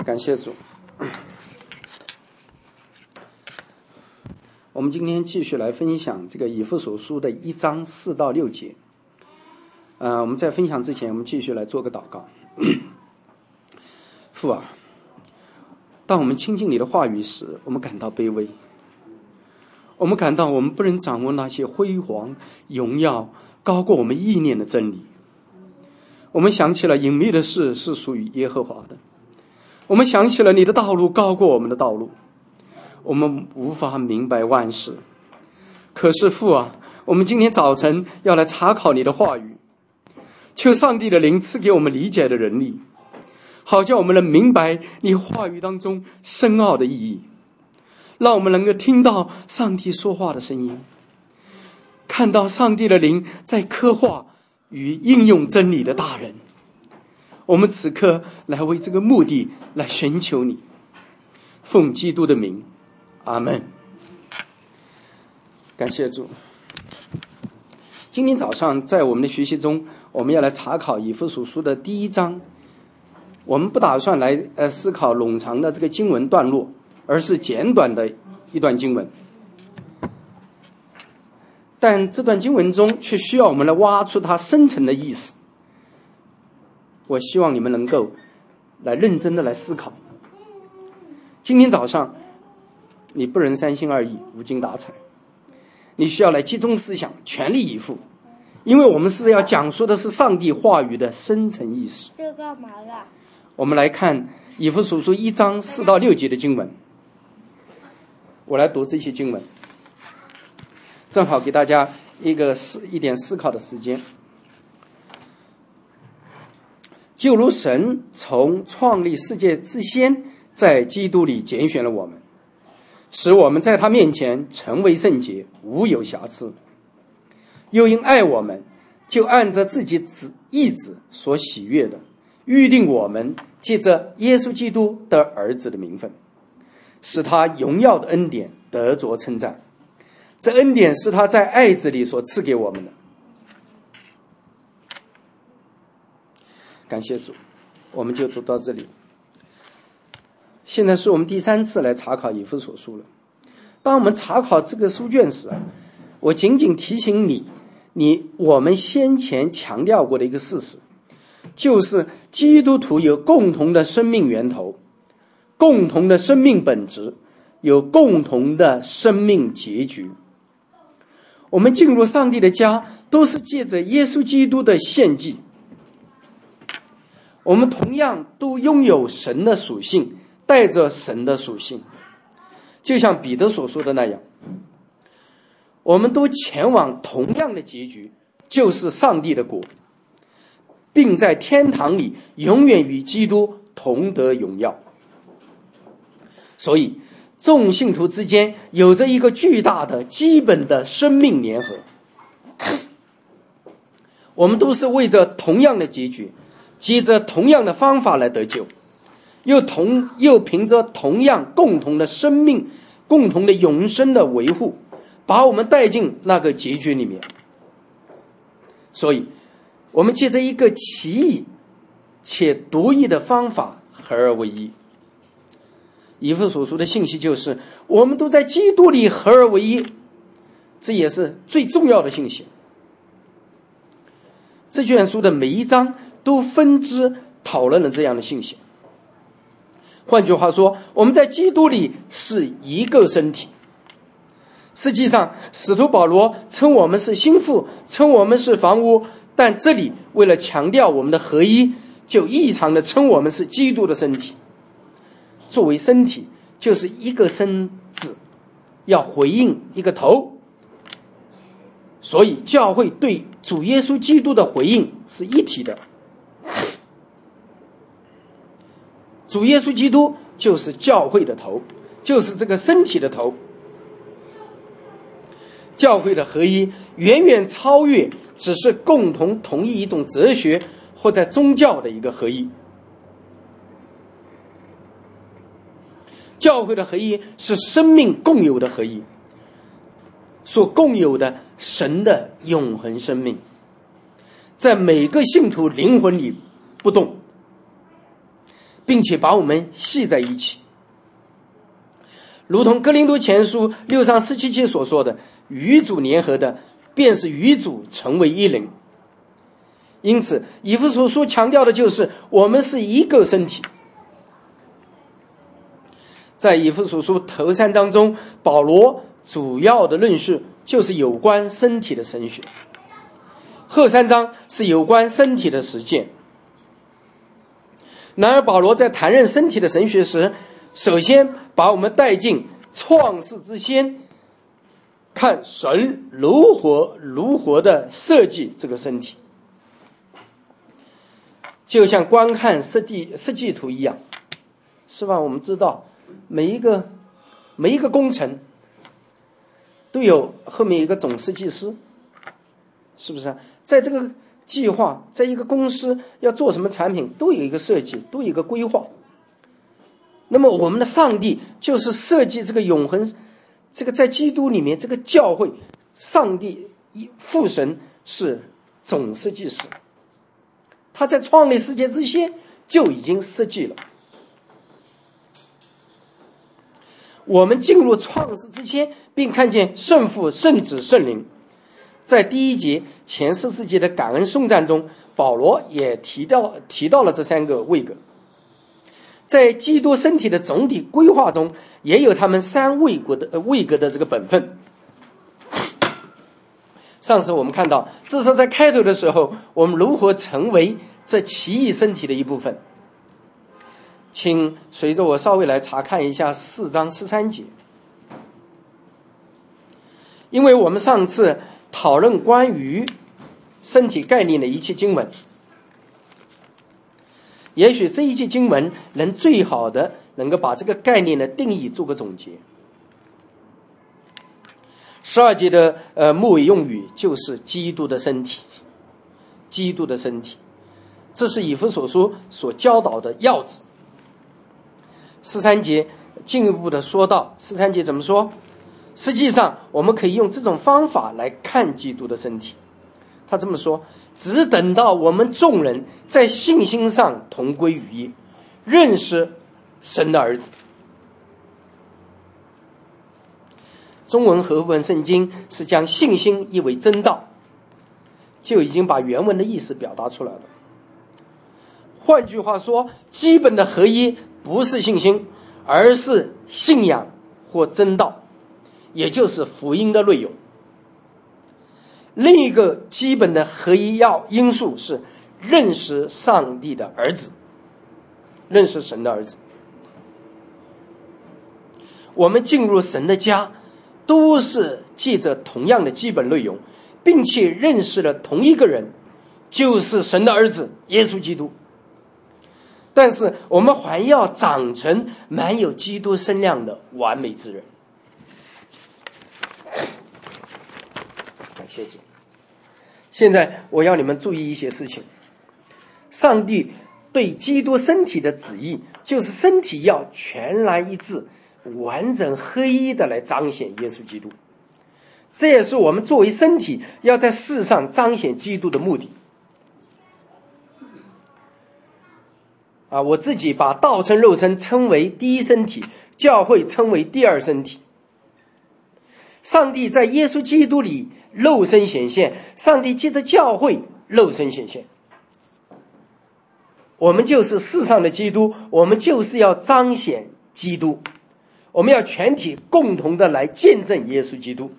感谢主。我们今天继续来分享这个以弗所书的1章4到6节。我们在分享之前，我们继续来做个祷告。父啊，当我们亲近你的话语时，我们感到卑微，我们感到我们不能掌握那些辉煌、荣耀高过我们意念的真理。我们想起了隐秘的事是属于耶和华的，我们想起了你的道路高过我们的道路，我们无法明白万事。可是父啊，我们今天早晨要来查考你的话语，求上帝的灵赐给我们理解的能力，好叫我们能明白你话语当中深奥的意义，让我们能够听到上帝说话的声音，看到上帝的灵在刻画与应用真理的大人。我们此刻来为这个目的来寻求你，奉基督的名，阿们。感谢主。今天早上在我们的学习中，我们要来查考以弗所书的第1章。我们不打算来思考冗长的这个经文段落，而是简短的一段经文。但这段经文中却需要我们来挖出它深层的意思。我希望你们能够来认真的来思考。今天早上你不能三心二意、无精打采，你需要来集中思想，全力以赴，因为我们是要讲述的是上帝话语的深层意思。 这干嘛了？ 我们来看以弗所书1章4到6节的经文。我来读这些经文，正好给大家一点思考的时间。就如神从创立世界之先，在基督里拣选了我们，使我们在他面前成为圣洁，无有瑕疵。又因爱我们，就按着自己意志所喜悦的，预定我们借着耶稣基督的儿子的名分，使他荣耀的恩典得着称赞。这恩典是他在爱子里所赐给我们的。感谢主，我们就读到这里。现在是我们第3次来查考以弗所书了。当我们查考这个书卷时，我仅仅提醒我们先前强调过的一个事实，就是基督徒有共同的生命源头，共同的生命本质，有共同的生命结局。我们进入上帝的家，都是借着耶稣基督的献祭。我们同样都拥有神的属性，带着神的属性，就像彼得所说的那样，我们都前往同样的结局，就是上帝的国，并在天堂里永远与基督同得荣耀。所以众信徒之间有着一个巨大的基本的生命联合，我们都是为着同样的结局，接着同样的方法来得救，又凭着同样共同的生命、共同的永生的维护，把我们带进那个结局里面。所以我们借着一个奇异且独异的方法合而为一。以弗所书的信息就是我们都在基督里合而为一，这也是最重要的信息。这卷书的每一章都分支讨论了这样的信息。换句话说，我们在基督里是一个身体。实际上使徒保罗称我们是心腹，称我们是房屋，但这里为了强调我们的合一，就异常的称我们是基督的身体。作为身体，就是一个身子要回应一个头，所以教会对主耶稣基督的回应是一体的。主耶稣基督就是教会的头，就是这个身体的头。教会的合一远远超越只是共同同意一种哲学或在宗教的一个合一。教会的合一是生命共有的合一，所共有的神的永恒生命，在每个信徒灵魂里不动， 并且把我们系在一起。如同哥林多前书6章17节所说的，与主联合的便是与主成为一灵。因此以弗所书强调的就是我们是一个身体。在以弗所书头3章中，保罗主要的论述就是有关身体的神学，后3章是有关身体的实践。然而保罗在谈论身体的神学时，首先把我们带进创世之先，看神如何的设计这个身体，就像观看设计图一样，是吧？我们知道每一个工程都有后面一个总设计师，是不是？在这个计划，在一个公司要做什么产品，都有一个设计，都有一个规划。那么我们的上帝就是设计这个永恒，这个在基督里面这个教会，上帝父神是总设计师，他在创立世界之前就已经设计了。我们进入创世之前，并看见圣父、圣子、圣灵。在第1节前14节的感恩颂赞中，保罗也提到了这3个位格。在基督身体的总体规划中，也有他们3位格的这个本分。上次我们看到，至少在开头的时候，我们如何成为这奇异身体的一部分。请随着我稍微来查看一下4章13节，因为我们上次讨论关于身体概念的一切经文，也许这一节经文能最好的能够把这个概念的定义做个总结。12节的末尾用语就是基督的身体，基督的身体，这是以弗所书所教导的要旨。13节进一步的说到，13节怎么说？实际上我们可以用这种方法来看基督的身体。他这么说，只等到我们众人在信心上同归于一，认识神的儿子。中文和合本圣经是将信心译为真道，就已经把原文的意思表达出来了。换句话说，基本的合一不是信心，而是信仰或真道，也就是福音的内容。另一个基本的合一因素是认识上帝的儿子，认识神的儿子。我们进入神的家，都是借着同样的基本内容，并且认识了同一个人，就是神的儿子耶稣基督。但是我们还要长成满有基督身量的完美之人。感谢主。现在我要你们注意一些事情。上帝对基督身体的旨意，就是身体要全然一致，完整合一的来彰显耶稣基督。这也是我们作为身体要在世上彰显基督的目的。我自己把道成肉身称为第一身体，教会称为第二身体。上帝在耶稣基督里肉身显现，上帝借着教会肉身显现。我们就是世上的基督，我们就是要彰显基督，我们要全体共同的来见证耶稣基督。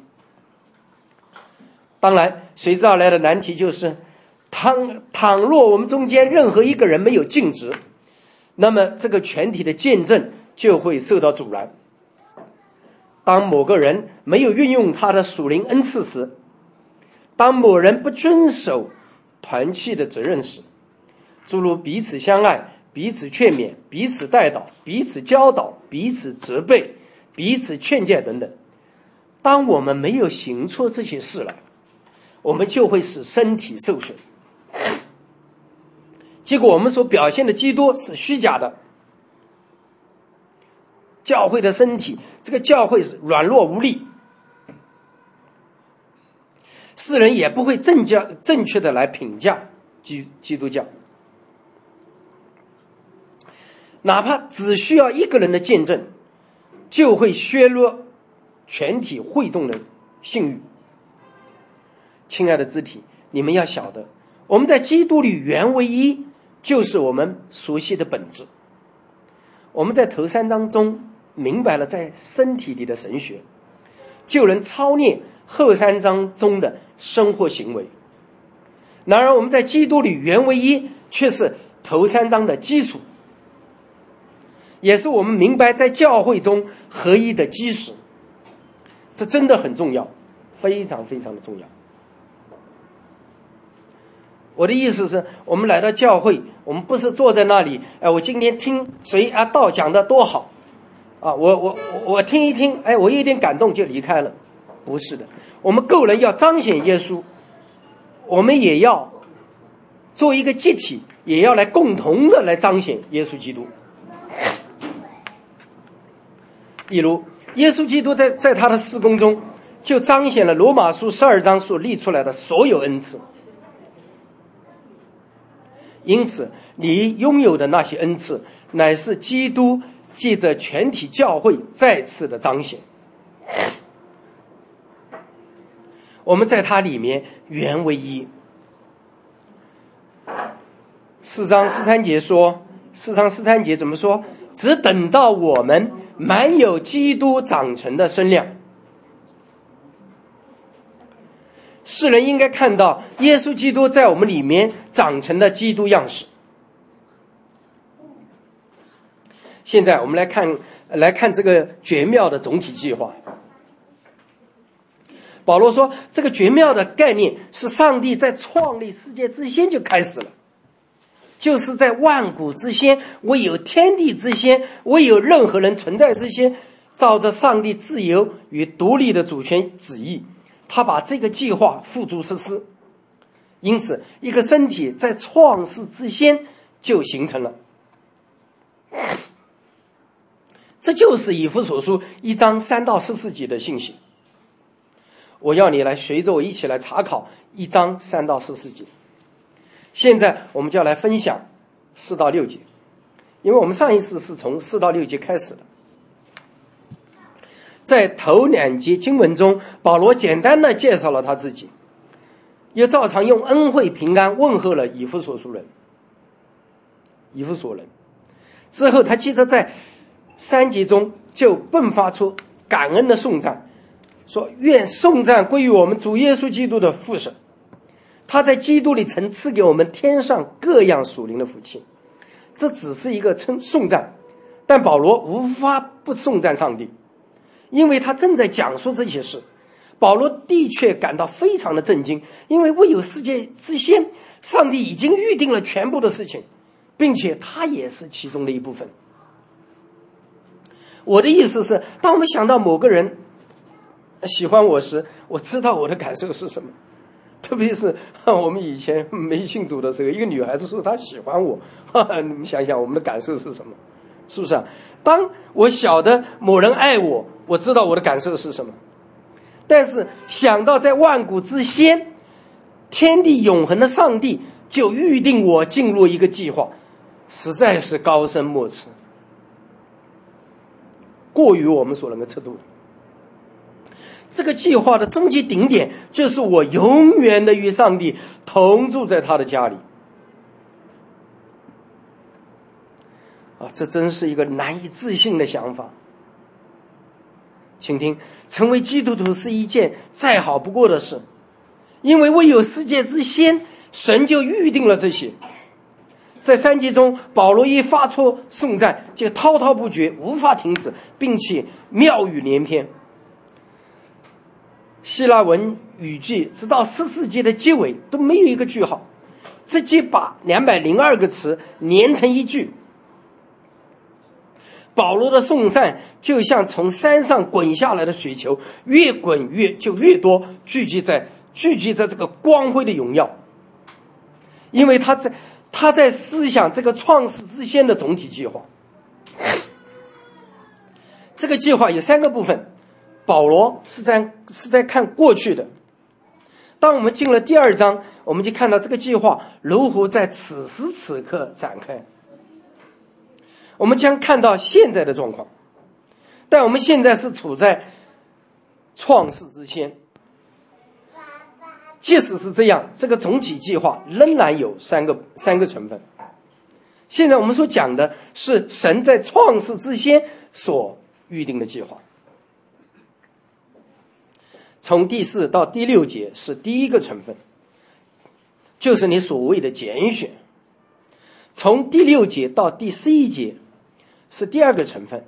当然随之而来的难题就是，倘若我们中间任何一个人没有尽职，那么这个全体的见证就会受到阻拦。当某个人没有运用他的属灵恩赐时，当某人不遵守团契的责任时，诸如彼此相爱、彼此劝勉、彼此代祷、彼此教导、彼此责备、彼此劝诫等等，当我们没有行出这些事来，我们就会使身体受损。结果我们所表现的基督是虚假的，教会的身体，这个教会是软弱无力，世人也不会正确的来评价基督教。 哪怕只需要一个人的见证，就会削弱全体会众的信誉。亲爱的肢体，你们要晓得，我们在基督里原为一，就是我们熟悉的本质。我们在头3章中明白了在身体里的神学，就能操练后3章中的生活行为。然而我们在基督里原为一，却是头3章的基础，也是我们明白在教会中合一的基石。这真的很重要，非常非常的重要。我的意思是，我们来到教会，我们不是坐在那里，我今天听谁道讲的多好啊，我听一听，我有点感动就离开了。不是的，我们个人要彰显耶稣，我们也要做一个集体，也要来共同的来彰显耶稣基督。比如耶稣基督在他的事工中，就彰显了罗马书12章所立出来的所有恩赐。因此你拥有的那些恩赐，乃是基督借着全体教会再次的彰显。我们在他里面原为一。4章13节说，4章13节怎么说？只等到我们满有基督长成的身量。世人应该看到耶稣基督在我们里面长成的基督样式。现在我们来看这个绝妙的总体计划。保罗说，这个绝妙的概念是上帝在创立世界之先就开始了，就是在万古之先，未有天地之先，未有任何人存在之先，照着上帝自由与独立的主权旨意，他把这个计划付诸实施。因此一个身体在创世之先就形成了。这就是以弗所书1章3到14节的信息。我要你来随着我一起来查考1章3到14节。现在我们就要来分享4到6节，因为我们上一次是从4到6节开始的。在头2节经文中，保罗简单的介绍了他自己，又照常用恩惠平安问候了以弗所人。之后他接着在3节中就迸发出感恩的颂赞，说愿颂赞归于我们主耶稣基督的父神，他在基督里曾赐给我们天上各样属灵的福气。这只是一个颂赞，但保罗无法不颂赞上帝，因为他正在讲述这些事。保罗的确感到非常的震惊，因为未有世界之先，上帝已经预定了全部的事情，并且他也是其中的一部分。我的意思是，当我们想到某个人喜欢我时，我知道我的感受是什么。特别是我们以前没信主的时候，一个女孩子说她喜欢我，你们想想我们的感受是什么？是不是啊？当我晓得某人爱我，我知道我的感受是什么。但是想到在万古之先，天地永恒的上帝就预定我进入一个计划，实在是高深莫测，过于我们所能够测度的。这个计划的终极顶点，就是我永远的与上帝同住在他的家里。这真是一个难以置信的想法。请听，成为基督徒是一件再好不过的事，因为未有世界之先，神就预定了这些。在3节中，保罗一发出颂赞就滔滔不绝，无法停止，并且妙语连篇。希腊文语句直到14节的结尾都没有一个句号，直接把202个词连成一句。保罗的颂赞就像从山上滚下来的水球，越滚越多，聚集在这个光辉的荣耀。因为他在思想这个创世之先的总体计划。这个计划有3个部分，保罗是在看过去的。当我们进了第2章，我们就看到这个计划如何在此时此刻展开。 我们将看到现在的状况，但我们现在是处在创世之先。即使是这样，这个总体计划仍然有三个成分。现在我们所讲的是神在创世之先所预定的计划。从第4到第6节是第一个成分，就是你所谓的拣选。从第6节到第11节是第二个成分，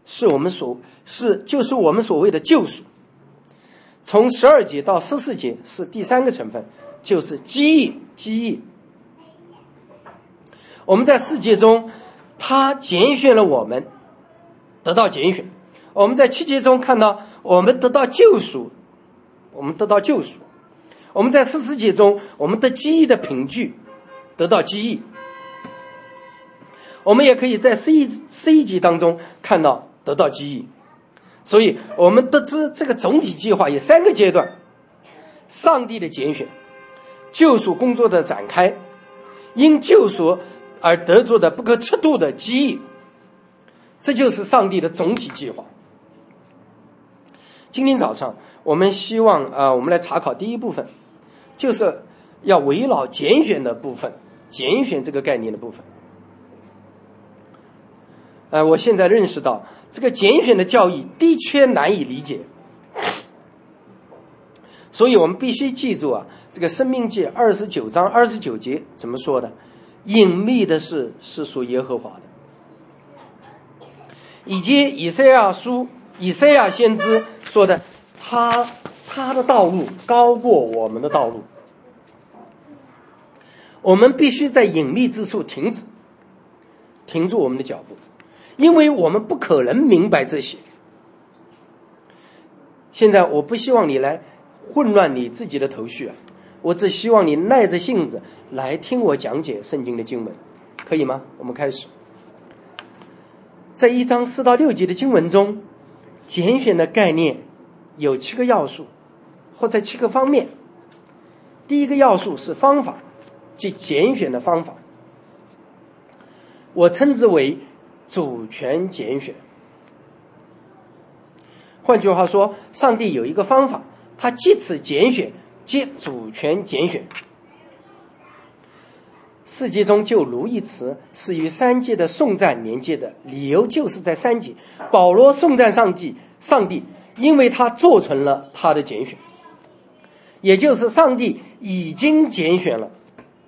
就是我们所谓的救赎。从12节到14节是第三个成分，就是基业。我们在4节中，他拣选了我们，得到拣选。我们在7节中看到我们得到救赎，我们在14节中，我们的基业的凭据得到基业。我们也可以在11节当中看到得到基业。所以我们得知这个总体计划有3个阶段：上帝的拣选、救赎工作的展开、因救赎而得着的不可测度的基业。这就是上帝的总体计划。今天早上我们希望我们来查考第一部分，就是要围绕拣选的部分，拣选这个概念的部分。我现在认识到这个拣选的教义的确难以理解，所以我们必须记住这个申命记29章29节怎么说的：隐秘的事是属耶和华的。以及以赛亚先知说的，他的道路高过我们的道路。我们必须在隐秘之处停住我们的脚步，因为我们不可能明白这些。现在我不希望你来混乱你自己的头绪我只希望你耐着性子来听我讲解圣经的经文，可以吗？我们开始。在1章4到6节的经文中，拣选的概念有7个要素，或在7个方面。第一个要素是方法，即拣选的方法，我称之为主权拣选。换句话说，上帝有一个方法，他借此拣选，借主权拣选。4节中就如一词是与3节的颂赞连接的，理由就是在3节保罗颂赞上帝，因为他做成了他的拣选，也就是上帝已经拣选了。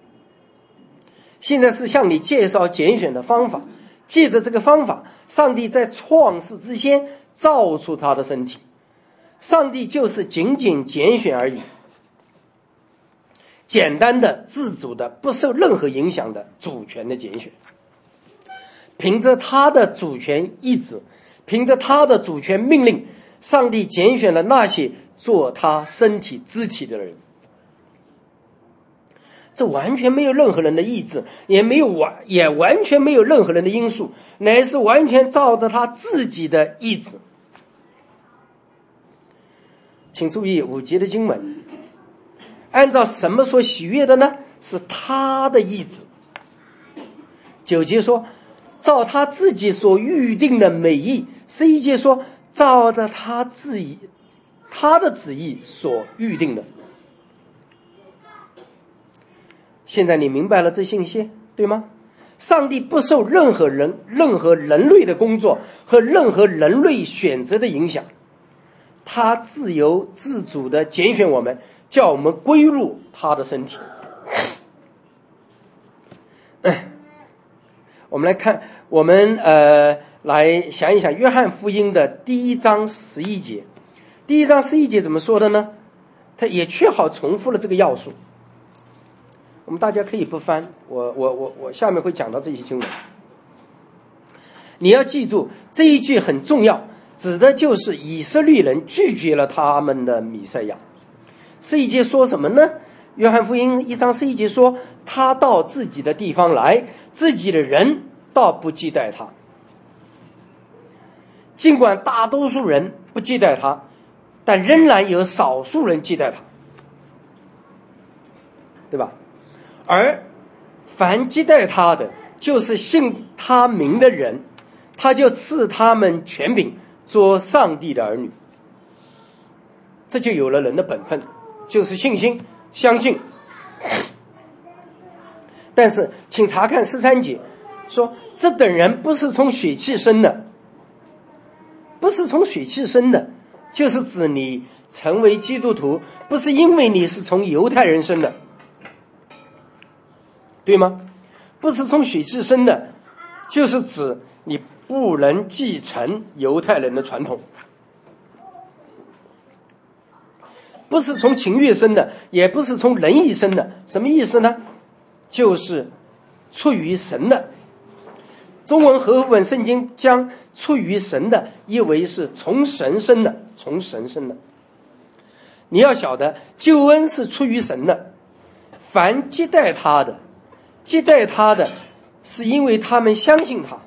现在是向你介绍拣选的方法，借着这个方法，上帝在创世之前造出他的身体，上帝就是仅仅拣选而已，简单的、自主的、不受任何影响的主权的拣选。凭着他的主权意志，凭着他的主权命令，上帝拣选了那些做他身体肢体的人。这完全没有任何人的意志，也完全没有任何人的因素，乃是完全照着他自己的意志。请注意5节的经文，按照什么所喜悦的呢？是他的意志。9节说照他自己所预定的美意，11节说照着他的旨意所预定的。现在你明白了这信息，对吗？上帝不受任何人类的工作和任何人类选择的影响，他自由自主的拣选我们，叫我们归入他的身体。我们来看，来想一想约翰福音的第1章11节。第1章11节怎么说的呢？他也确好重复了这个要素。我们大家可以不翻，我下面会讲到这些经文。你要记住这一句很重要，指的就是以色列人拒绝了他们的弥赛亚。11节说什么呢？约翰福音1章11节说，他到自己的地方来，自己的人倒不记待他。尽管大多数人不记待他，但仍然有少数人记待他，对吧？而凡记待他的，就是信他名的人， 他就赐他们权柄做上帝的儿女。这就有了人的本分，就是信心，相信。但是请查看13节，说这等人不是从血气生的，不是从血气生的，就是指你成为基督徒不是因为你是从犹太人生的，对吗？不是从血气生的，就是指你不能继承犹太人的传统。不是从情欲生的，也不是从仁义生的。什么意思呢？就是出于神的。中文和合本圣经将出于神的译为是从神生的，从神生的。你要晓得，救恩是出于神的，凡接待他的是因为他们相信他。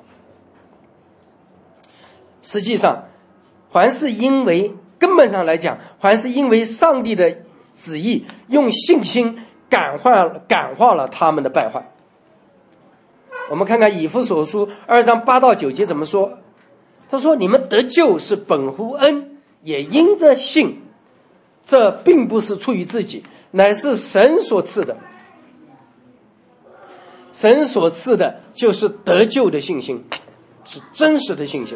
实际上还是因为根本上来讲，还是因为上帝的旨意用信心感化了他们的败坏。我们看看以弗所书2章8到9节怎么说。他说，你们得救是本乎恩，也因着信，这并不是出于自己，乃是神所赐的。神所赐的就是得救的信心，是真实的信心。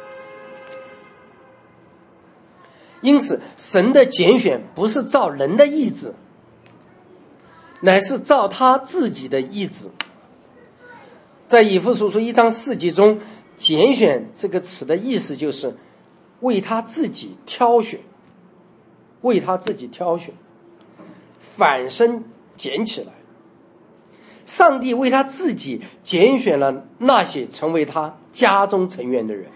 因此神的拣选不是照人的意志，乃是照他自己的意志。在以弗所书1章4节中，拣选这个词的意思就是为他自己挑选，为他自己挑选，反身捡起来。上帝为他自己拣选了那些成为他家中成员的人。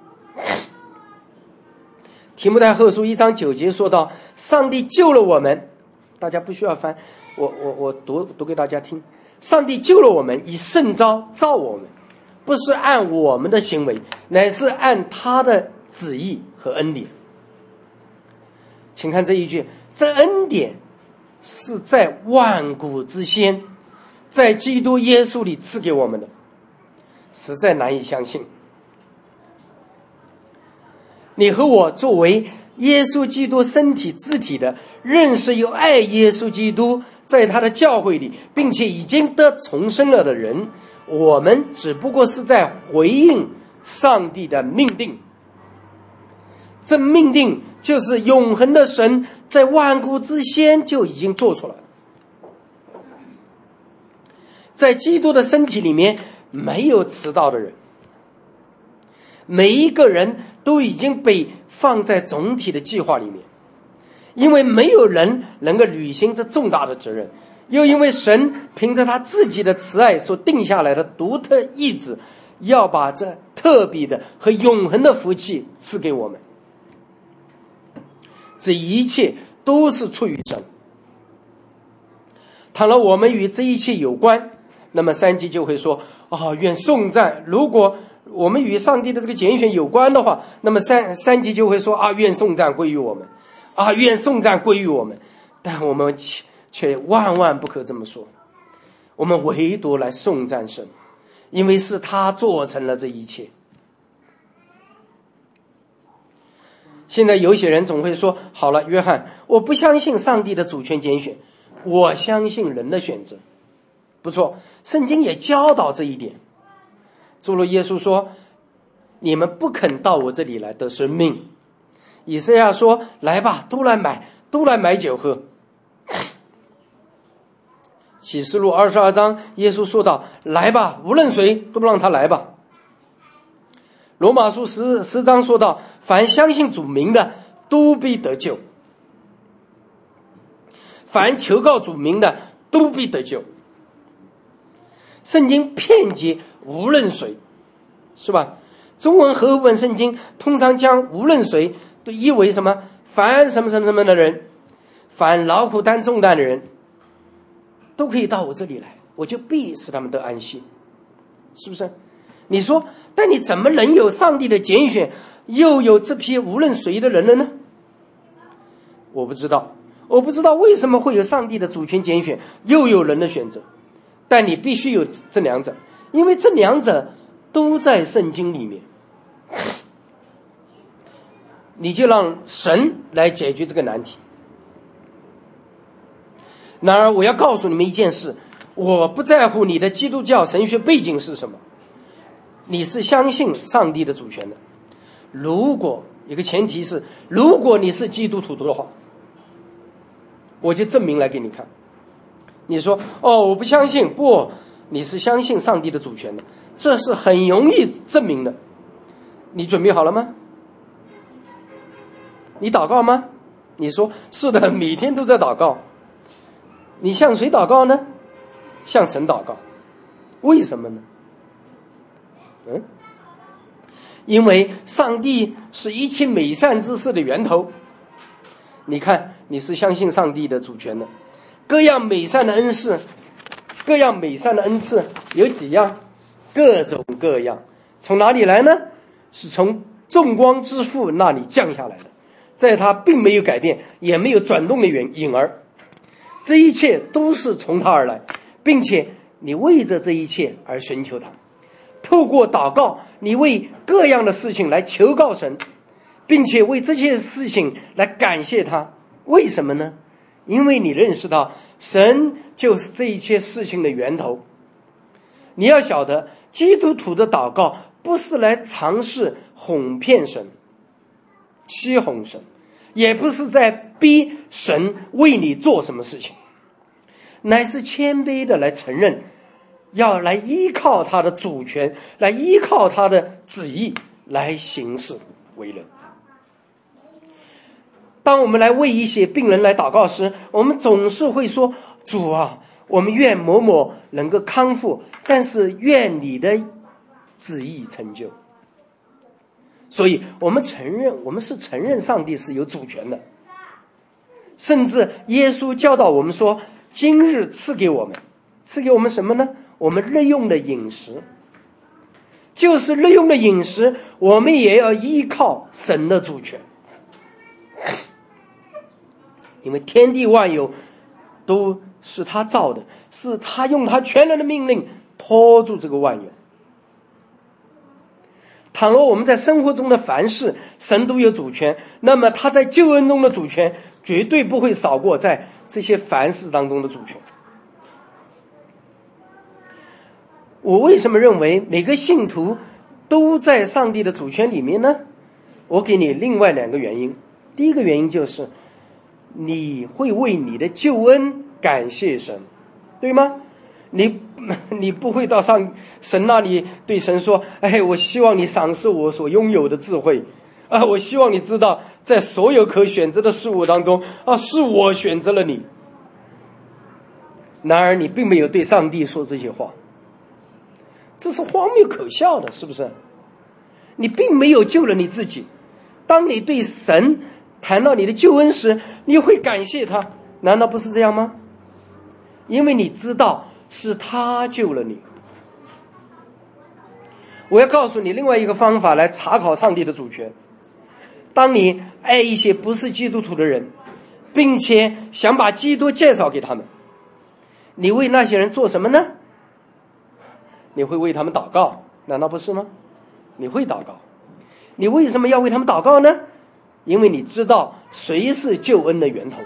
提摩太后书1章9节说到，上帝救了我们，大家不需要翻，我读给大家听。上帝救了我们，以圣召召我们，不是按我们的行为，乃是按他的旨意和恩典。请看这一句，这恩典是在万古之先，在基督耶稣里赐给我们的，实在难以相信。你和我作为耶稣基督身体肢体的，认识又爱耶稣基督，在他的教会里，并且已经得重生了的人，我们只不过是在回应上帝的命定。这命定就是永恒的神在万古之先就已经做出来了。在基督的身体里面没有迟到的人，每一个人都已经被放在总体的计划里面，因为没有人能够履行这重大的责任，又因为神凭着他自己的慈爱所定下来的独特意志，要把这特别的和永恒的福气赐给我们。这一切都是出于神。倘若我们与这一切有关，那么3节就会说，愿颂赞。如果我们与上帝的这个拣选有关的话，那么三节就会说，愿颂赞归于我们，愿颂赞归于我们。但我们却万万不可这么说，我们唯独来颂赞神，因为是他做成了这一切。现在有些人总会说，好了，约翰，我不相信上帝的主权拣选，我相信人的选择。不错，圣经也教导这一点。诸如耶稣说，你们不肯到我这里来得生命。以赛亚说，来吧，都来买酒喝。启示录22章，耶稣说道，来吧，无论谁都让他来吧。罗马书10章说道，凡相信主名的都必得救，凡求告主名的都必得救。圣经遍及无论谁，是吧？中文和合本圣经通常将无论谁都译为什么？凡什么什么什么的人，凡劳苦担重担的人，都可以到我这里来，我就必使他们得安息，是不是？你说，但你怎么能有上帝的拣选，又有这批无论谁的人了呢？我不知道为什么会有上帝的主权拣选，又有人的选择。但你必须有这两者，因为这两者都在圣经里面，你就让神来解决这个难题。然而我要告诉你们一件事，我不在乎你的基督教神学背景是什么，你是相信上帝的主权的。如果一个前提是，如果你是基督徒的话，我就证明来给你看。你说我不相信，不，你是相信上帝的主权的，这是很容易证明的。你准备好了吗？你祷告吗？你说是的，每天都在祷告。你向谁祷告呢？向神祷告。为什么呢？因为上帝是一切美善之事的源头。你看，你是相信上帝的主权的，各样美善的恩赐，各样美善的恩赐有几样？各种各样。从哪里来呢？是从众光之父那里降下来的，在他并没有改变也没有转动的影儿，这一切都是从他而来，并且你为着这一切而寻求他。透过祷告，你为各样的事情来求告神，并且为这些事情来感谢他。为什么呢？因为你认识到神就是这一切事情的源头。你要晓得，基督徒的祷告不是来尝试哄骗神、欺哄神，也不是在逼神为你做什么事情，乃是谦卑的来承认，要来依靠他的主权，来依靠他的旨意来行事为人。当我们来为一些病人来祷告时，我们总是会说，主啊，我们愿某某能够康复，但是愿你的旨意成就。所以我们承认上帝是有主权的。甚至耶稣教导我们说，今日赐给我们什么呢？我们日用的饮食。就是日用的饮食，我们也要依靠神的主权。因为天地万有都是他造的，是他用他全能的命令拖住这个万有。倘若我们在生活中的凡事神都有主权，那么他在救恩中的主权绝对不会少过在这些凡事当中的主权。我为什么认为每个信徒都在上帝的主权里面呢？我给你另外两个原因。第一个原因就是你会为你的救恩感谢神，对吗？你不会到神那里对神说，我希望你赏赐我所拥有的智慧我希望你知道，在所有可选择的事物当中是我选择了你。然而你并没有对上帝说这些话，这是荒谬可笑的，是不是？你并没有救了你自己。当你对神谈到你的救恩时，你会感谢他，难道不是这样吗？因为你知道是他救了你。我要告诉你另外一个方法来查考上帝的主权。当你爱一些不是基督徒的人，并且想把基督介绍给他们，你为那些人做什么呢？你会为他们祷告，难道不是吗？你会祷告。你为什么要为他们祷告呢？因为你知道谁是救恩的源头。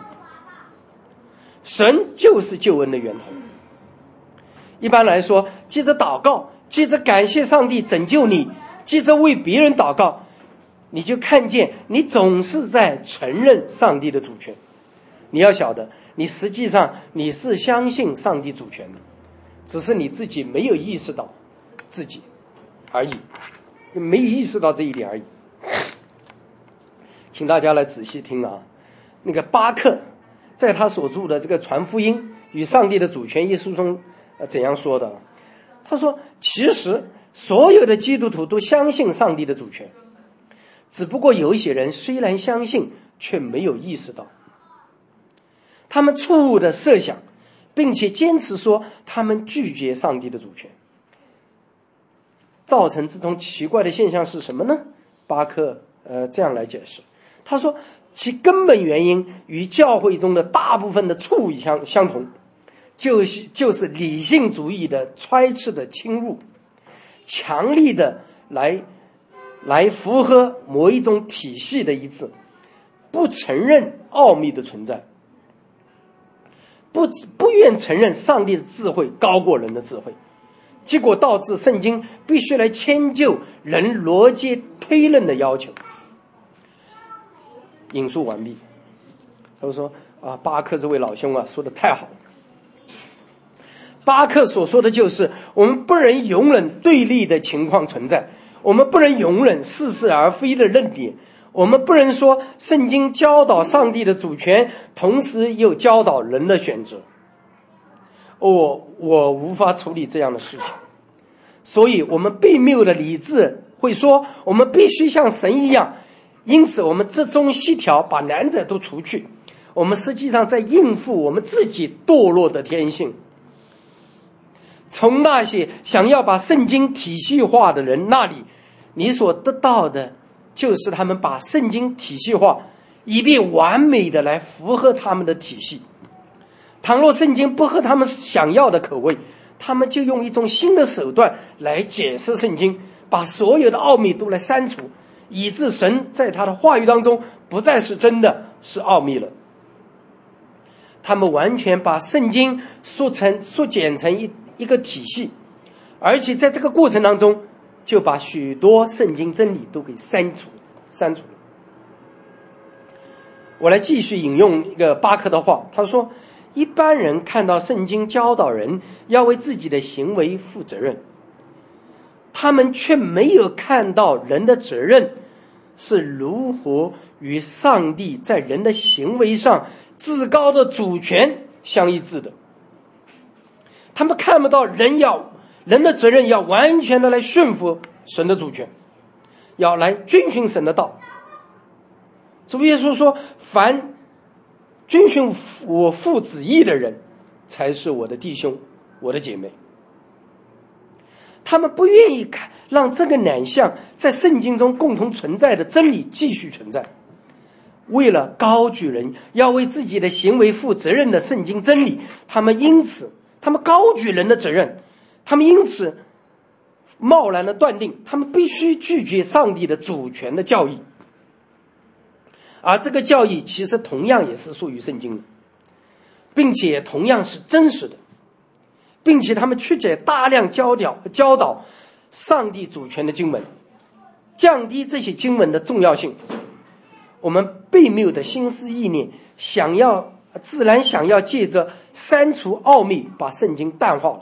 神就是救恩的源头。一般来说，接着祷告，接着感谢上帝拯救你，接着为别人祷告，你就看见你总是在承认上帝的主权。你要晓得，你实际上你是相信上帝主权的，只是你自己没有意识到自己而已，没有意识到这一点而已。请大家来仔细听啊，那个巴克在他所著的这个传福音与上帝的主权一书中怎样说的？他说，其实所有的基督徒都相信上帝的主权，只不过有一些人虽然相信，却没有意识到。他们错误的设想，并且坚持说他们拒绝上帝的主权。造成这种奇怪的现象是什么呢？巴克这样来解释，他说其根本原因与教会中的大部分的错误相同，就是理性主义的揣测的侵入， 强力的来符合某一种体系的一致，不承认奥秘的存在，不愿承认上帝的智慧高过人的智慧，结果导致圣经必须来迁就人逻辑推论的要求。引述完毕。他说巴克这位老兄说的太好了。巴克所说的就是我们不能容忍对立的情况存在，我们不能容忍似是而非的论点，我们不能说圣经教导上帝的主权，同时又教导人的选择。我无法处理这样的事情，所以我们悖谬的理智会说我们必须像神一样，因此我们折中细条，把两者都除去。我们实际上在应付我们自己堕落的天性。从那些想要把圣经体系化的人那里，你所得到的就是他们把圣经体系化，以便完美的来符合他们的体系。倘若圣经不合他们想要的口味，他们就用一种新的手段来解释圣经，把所有的奥秘都来删除，以致神在他的话语当中不再是真的，是奥秘了。他们完全把圣经缩减成一个体系，而且在这个过程当中就把许多圣经真理都给删除了。我来继续引用一个巴克的话，他说一般人看到圣经教导人要为自己的行为负责任，他们却没有看到人的责任是如何与上帝在人的行为上至高的主权相一致的。他们看不到人的责任要完全的来顺服神的主权，要来遵循神的道。主耶稣说，凡遵循我父旨意的人才是我的弟兄，我的姐妹。他们不愿意让这个两项在圣经中共同存在的真理继续存在。为了高举人要为自己的行为负责任的圣经真理，他们高举人的责任，他们因此贸然的断定他们必须拒绝上帝的主权的教义，而这个教义其实同样也是属于圣经的，并且同样是真实的，并且他们曲解大量教导上帝主权的经文，降低这些经文的重要性。我们悖谬的心思意念自然想要借着删除奥秘把圣经淡化了，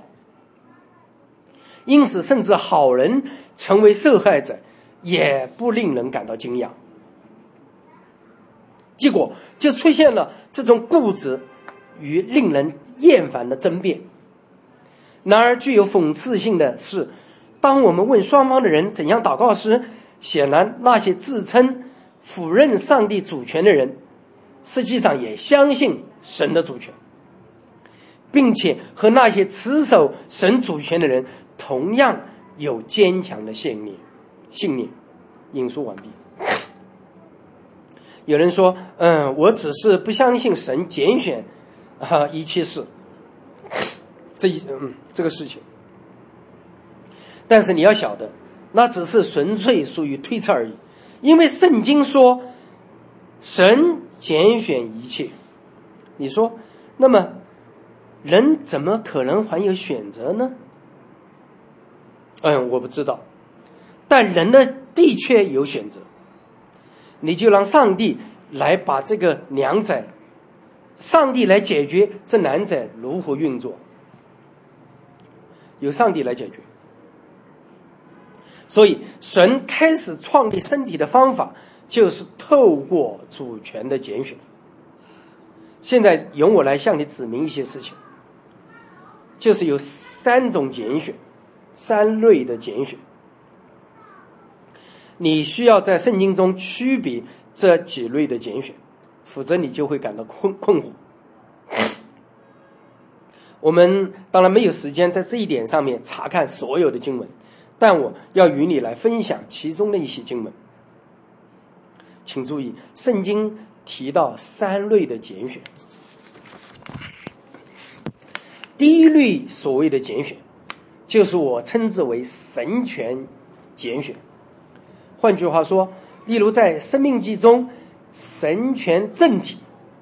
因此甚至好人成为受害者也不令人感到惊讶。结果就出现了这种固执与令人厌烦的争辩。然而具有讽刺性的是，当我们问双方的人怎样祷告时，显然那些自称否认上帝主权的人实际上也相信神的主权，并且和那些持守神主权的人同样有坚强的信念。引述完毕。有人说我只是不相信神拣选一切事这个事情，但是你要晓得，那只是纯粹属于推测而已，因为圣经说神拣选一切。你说那么人怎么可能还有选择呢？我不知道，但人的确有选择。你就让上帝来把这个两者，上帝来解决这两者如何运作，由上帝来解决。所以神开始创立身体的方法就是透过主权的拣选。现在由我来向你指明一些事情，就是有三种拣选，三类的拣选。你需要在圣经中区别这几类的拣选，否则你就会感到困惑。我们当然没有时间在这一点上面查看所有的经文，但我要与你来分享其中的一些经文。请注意，圣经提到三类的拣选。第一类所谓的拣选， 就是我称之为神权拣选。换句话说，例如在申命记中，神权正体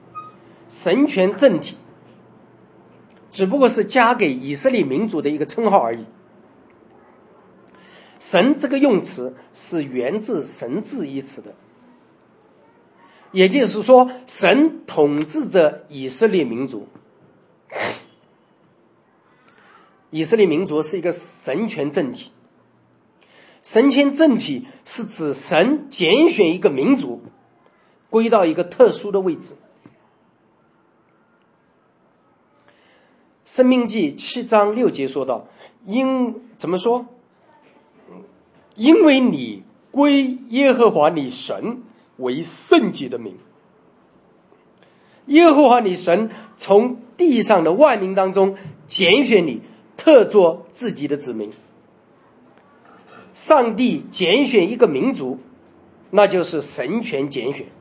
只不过是加给以色列民族的一个称号而已。神这个用词是源自神治一词的，也就是说，神统治着以色列民族。以色列民族是一个神权政体，神权政体是指神拣选一个民族归到一个特殊的位置。申命记7章6节说到，怎么说？因为你归耶和华你神为圣洁的名，耶和华你神从地上的万民当中拣选你，特作自己的子民。上帝拣选一个民族，那就是神权拣选。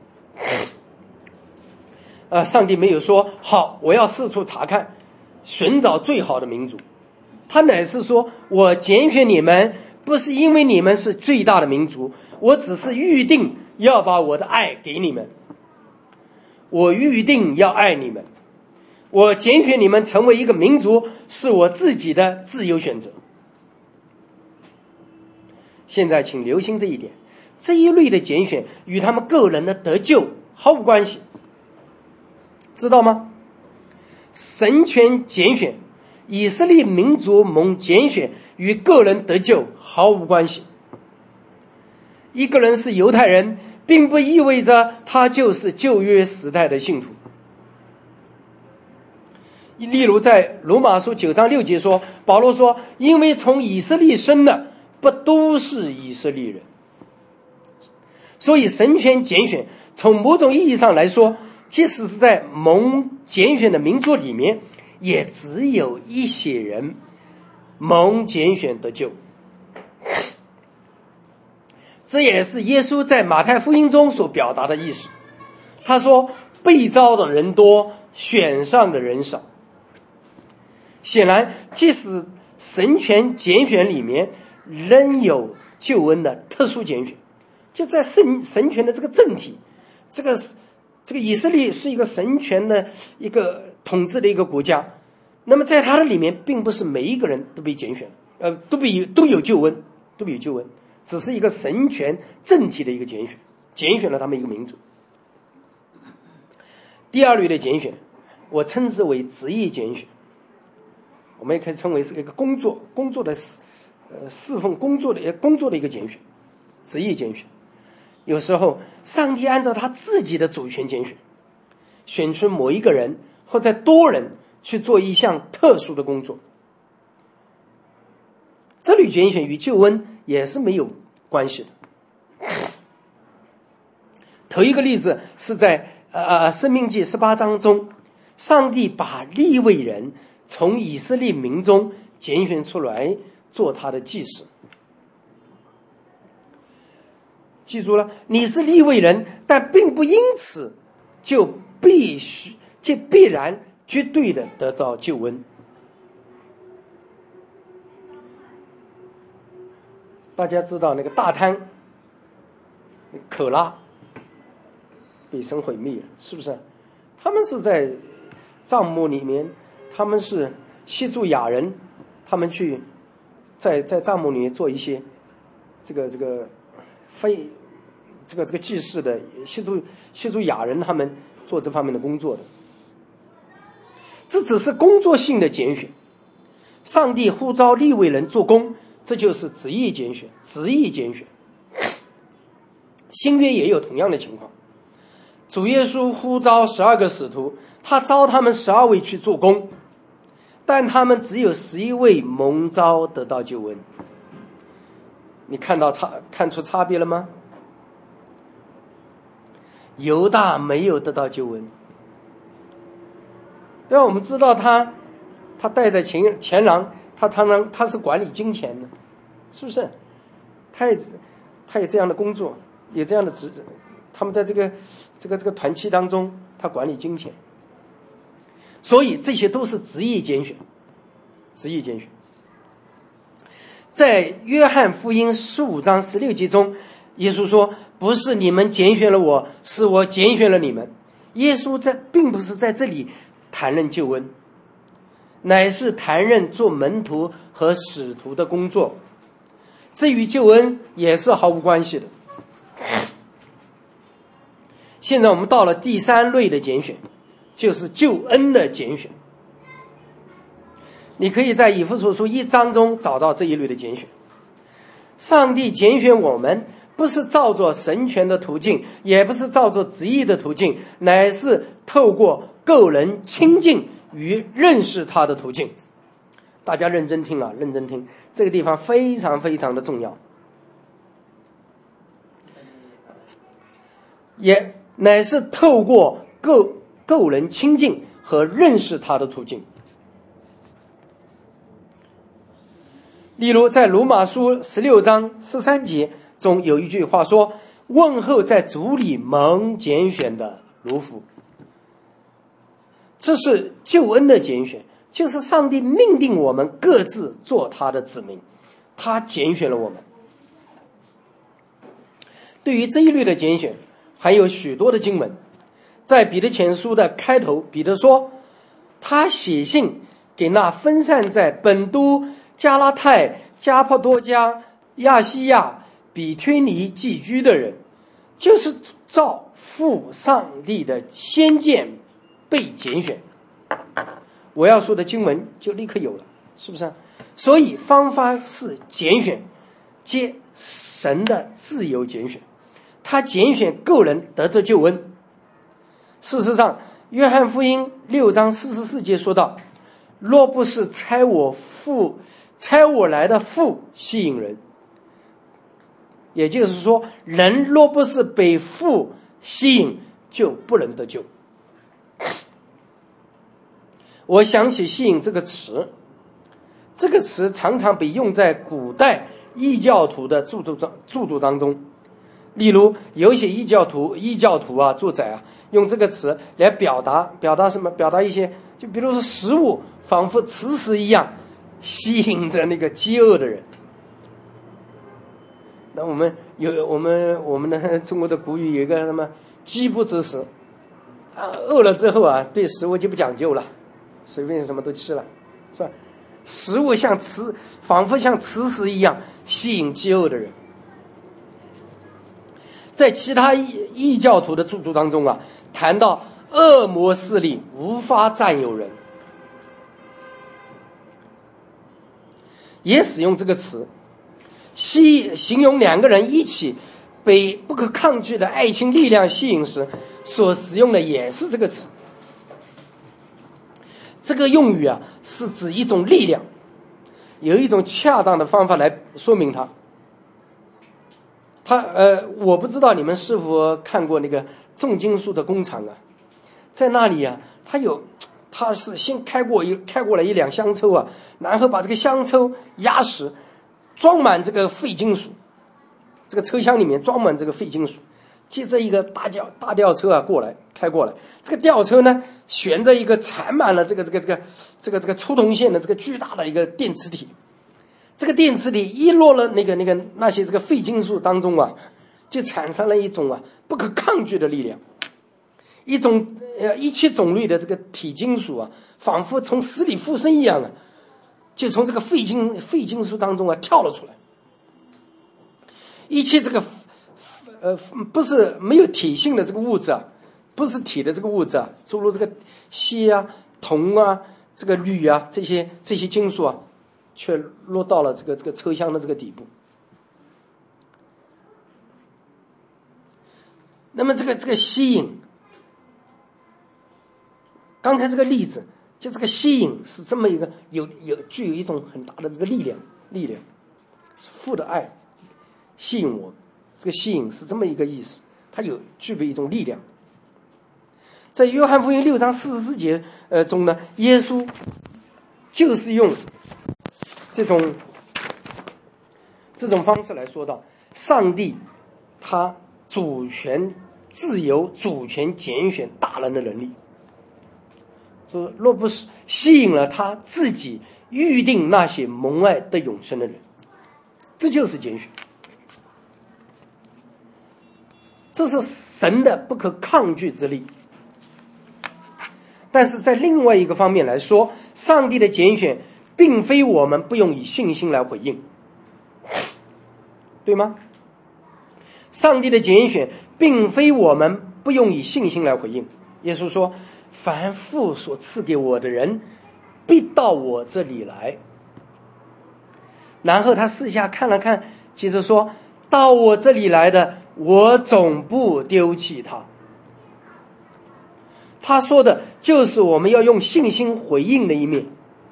上帝没有说好，我要四处查看，寻找最好的民族。他乃是说，我拣选你们，不是因为你们是最大的民族，我只是预定要把我的爱给你们，我预定要爱你们，我拣选你们成为一个民族，是我自己的自由选择。现在请留心这一点，这一类的拣选与他们个人的得救毫无关系，知道吗？神权拣选，以色列民族蒙拣选，与个人得救毫无关系。一个人是犹太人，并不意味着他就是旧约时代的信徒。例如在罗马书9章6节说，保罗说，因为从以色列生的不都是以色列人。所以神权拣选从某种意义上来说，即使是在蒙拣选的民族里面，也只有一些人蒙拣选得救。这也是耶稣在马太福音中所表达的意思。他说，被召的人多，选上的人少。显然，即使神权拣选里面仍有救恩的特殊拣选，就在神权的这个政体，这个以色列是一个神权的一个统治的一个国家，那么在他的里面，并不是每一个人都被拣选，都有救恩，只是一个神权政体的一个拣选，拣选了他们一个民族。第二类的拣选，我称之为职业拣选，我们也可以称为是一个工作的侍奉工作的一个拣选，职业拣选。有时候上帝按照他自己的主权拣选，选出某一个人或者多人去做一项特殊的工作。这类拣选与救恩也是没有关系的。头一个例子是在申命记18章中，上帝把利未人从以色列民中拣选出来做他的祭司。记住了，你是利未人，但并不因此就必然绝对的得到救恩。大家知道那个大滩可拉被神毁灭了，是不是？他们是在帐幕里面，他们是西楚亚人，他们去在帐幕里面做一些这个祭祀的西楚亚人，他们做这方面的工作的。这只是工作性的拣选，上帝呼召利未人做工，这就是职业拣选。新约也有同样的情况，主耶稣呼召12个使徒，他召他们12位去做工，但他们只有11位蒙召得到救恩。你看出差别了吗？犹大没有得到救恩，对吧？我们知道他带在前廊，他是管理金钱的，是不是？他也这样的工作，也这样的他们在这个团契当中，他管理金钱，所以这些都是职业拣选。 在约翰福音15章16节中，耶稣说：“不是你们拣选了我，是我拣选了你们。”耶稣并不是在这里谈论救恩，乃是谈论做门徒和使徒的工作，这与救恩也是毫无关系的。现在我们到了第3类的拣选，就是救恩的拣选。你可以在以弗所书1章中找到这一类的拣选。上帝拣选我们，不是照着神权的途径，也不是照着旨意的途径，乃是透过个人亲近与认识他的途径。大家认真听啊，认真听，这个地方非常非常的重要。也乃是透过个人亲近和认识他的途径。例如在罗马书16章13节中有一句话说：“问候在主里蒙拣选的奴仆。”这是救恩的拣选，就是上帝命定我们各自做他的子民，他拣选了我们。对于这一类的拣选还有许多的经文。在彼得前书的开头，彼得说他写信给那分散在本都、加拉太、加帕多家、亚细亚、比推尼寄居的人，就是照父上帝的先见被拣选。我要说的经文就立刻有了，是不是啊？所以方法是拣选，皆神的自由拣选，他拣选个人得着救恩。事实上，约翰福音6章44节说道：“若不是差我来的父吸引人。”也就是说，人若不是被父吸引，就不能得救。我想起吸引这个词，这个词常常被用在古代异教徒的著作当中。例如有一些异教徒啊，作者啊，用这个词来表达什么？表达一些，就比如说食物仿佛磁石一样吸引着那个饥饿的人。那我们的中国的古语有一个什么饥不择食啊，饿了之后啊，对食物就不讲究了，随便什么都吃了，是吧？食物仿佛像磁石一样吸引饥饿的人。在其他异教徒的著作当中啊，谈到恶魔势力无法占有人，也使用这个词，形容两个人一起被不可抗拒的爱情力量吸引时，所使用的也是这个词。这个用语啊，是指一种力量，有一种恰当的方法来说明它。我不知道你们是否看过那个重金属的工厂啊，在那里啊，他是先开过来一辆香抽啊，然后把这个香抽压实，装满这个废金属，这个车厢里面装满这个废金属，接着一个大吊车啊开过来，这个吊车呢悬着一个缠满了这个抽铜线的这个巨大的一个电磁体。这个电磁体一落了那些这个废金属当中啊，就产生了一种不可抗拒的力量，一切种类的这个体金属啊，仿佛从死里复生一样啊，就从这个废金属当中啊跳了出来。一切这个不是没有体性的这个物质啊，不是体的这个物质啊，诸如这个锡啊、铜啊、这个铝啊这些金属啊，却落到了这个车厢的这个底部。那么这个吸引，刚才这个例子，就这个吸引是这么一个具有一种很大的这个力量，父的爱吸引我，这个吸引是这么一个意思，它具备一种力量。在约翰福音6章44节中呢，耶稣就是用这种方式来说到上帝他主权自由、主权拣选大人的能力，说若不是吸引了他自己预定那些蒙爱的永生的人， 这就是拣选，这是神的不可抗拒之力。但是在另外一个方面来说，上帝的拣选并非我们不用以信心来回应，对吗？上帝的拣选并非我们不用以信心来回应。耶稣说，凡父所赐给我的人必到我这里来。然后他四下看了看，接着说，到我这里来的，我总不丢弃他。他说的就是我们要用信心回应的一面。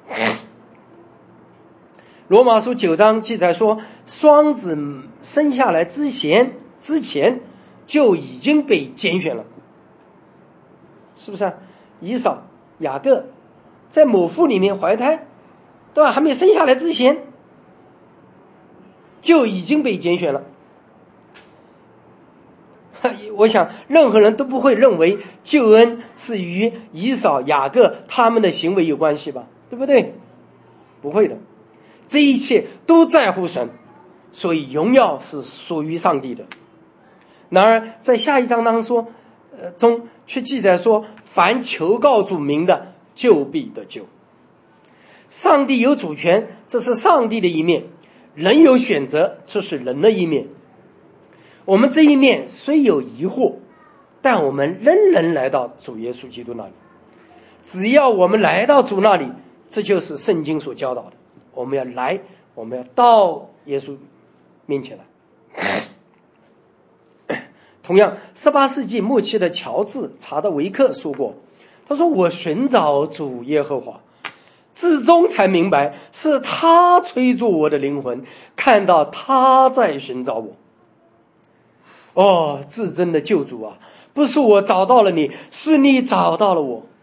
罗马书9章记载说，双子生下来之前就已经被拣选了，是不是啊？以扫、雅各在母腹里面怀胎，对吧？还没生下来之前就已经被拣选了。我想任何人都不会认为救恩是与以扫、雅各他们的行为有关系吧，对不对？不会的，这一切都在乎神，所以荣耀是属于上帝的。然而在下一章当中却记载说，凡求告主名的，就必得救。上帝有主权，这是上帝的一面；人有选择，这是人的一面。我们这一面虽有疑惑，但我们仍然来到主耶稣基督那里。只要我们来到主那里，这就是圣经所教导的，我们要到耶稣面前来。同样18世纪末期的乔治·查德维克说过，他说，我寻找主耶和华，至终才明白是他催促我的灵魂，看到他在寻找我。哦，至真的救主啊，不是我找到了你，是你找到了我。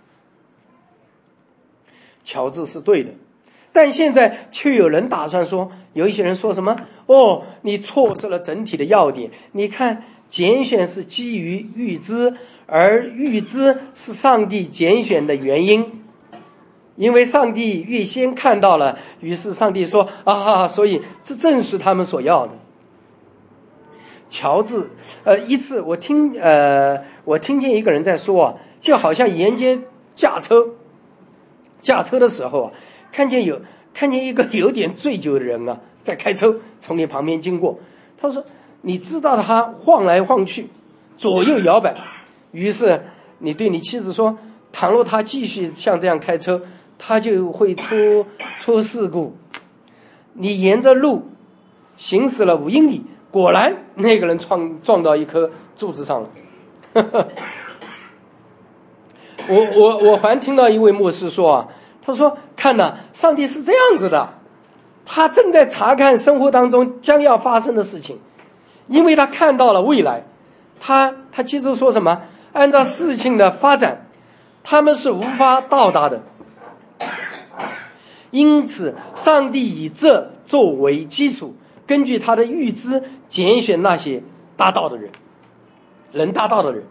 乔治是对的，但现在却有人打算说，有一些人说什么，你错失了整体的要点。你看，拣选是基于预知，而预知是上帝拣选的原因，因为上帝预先看到了，于是上帝说所以这正是他们所要的。乔治一次我听见一个人在说就好像沿街驾车的时候看见一个有点醉酒的人在开车从你旁边经过，他说你知道他晃来晃去，左右摇摆，于是你对你妻子说，倘若他继续像这样开车，他就会出事故。你沿着路行驶了5英里，果然那个人撞到一棵柱子上了。我还听到一位牧师说他说，看呐，上帝是这样子的，他正在查看生活当中将要发生的事情，因为他看到了未来。他接着说什么，按照事情的发展，他们是无法到达的，因此上帝以这作为基础，根据他的预知拣选那些达到的人，能达到的人。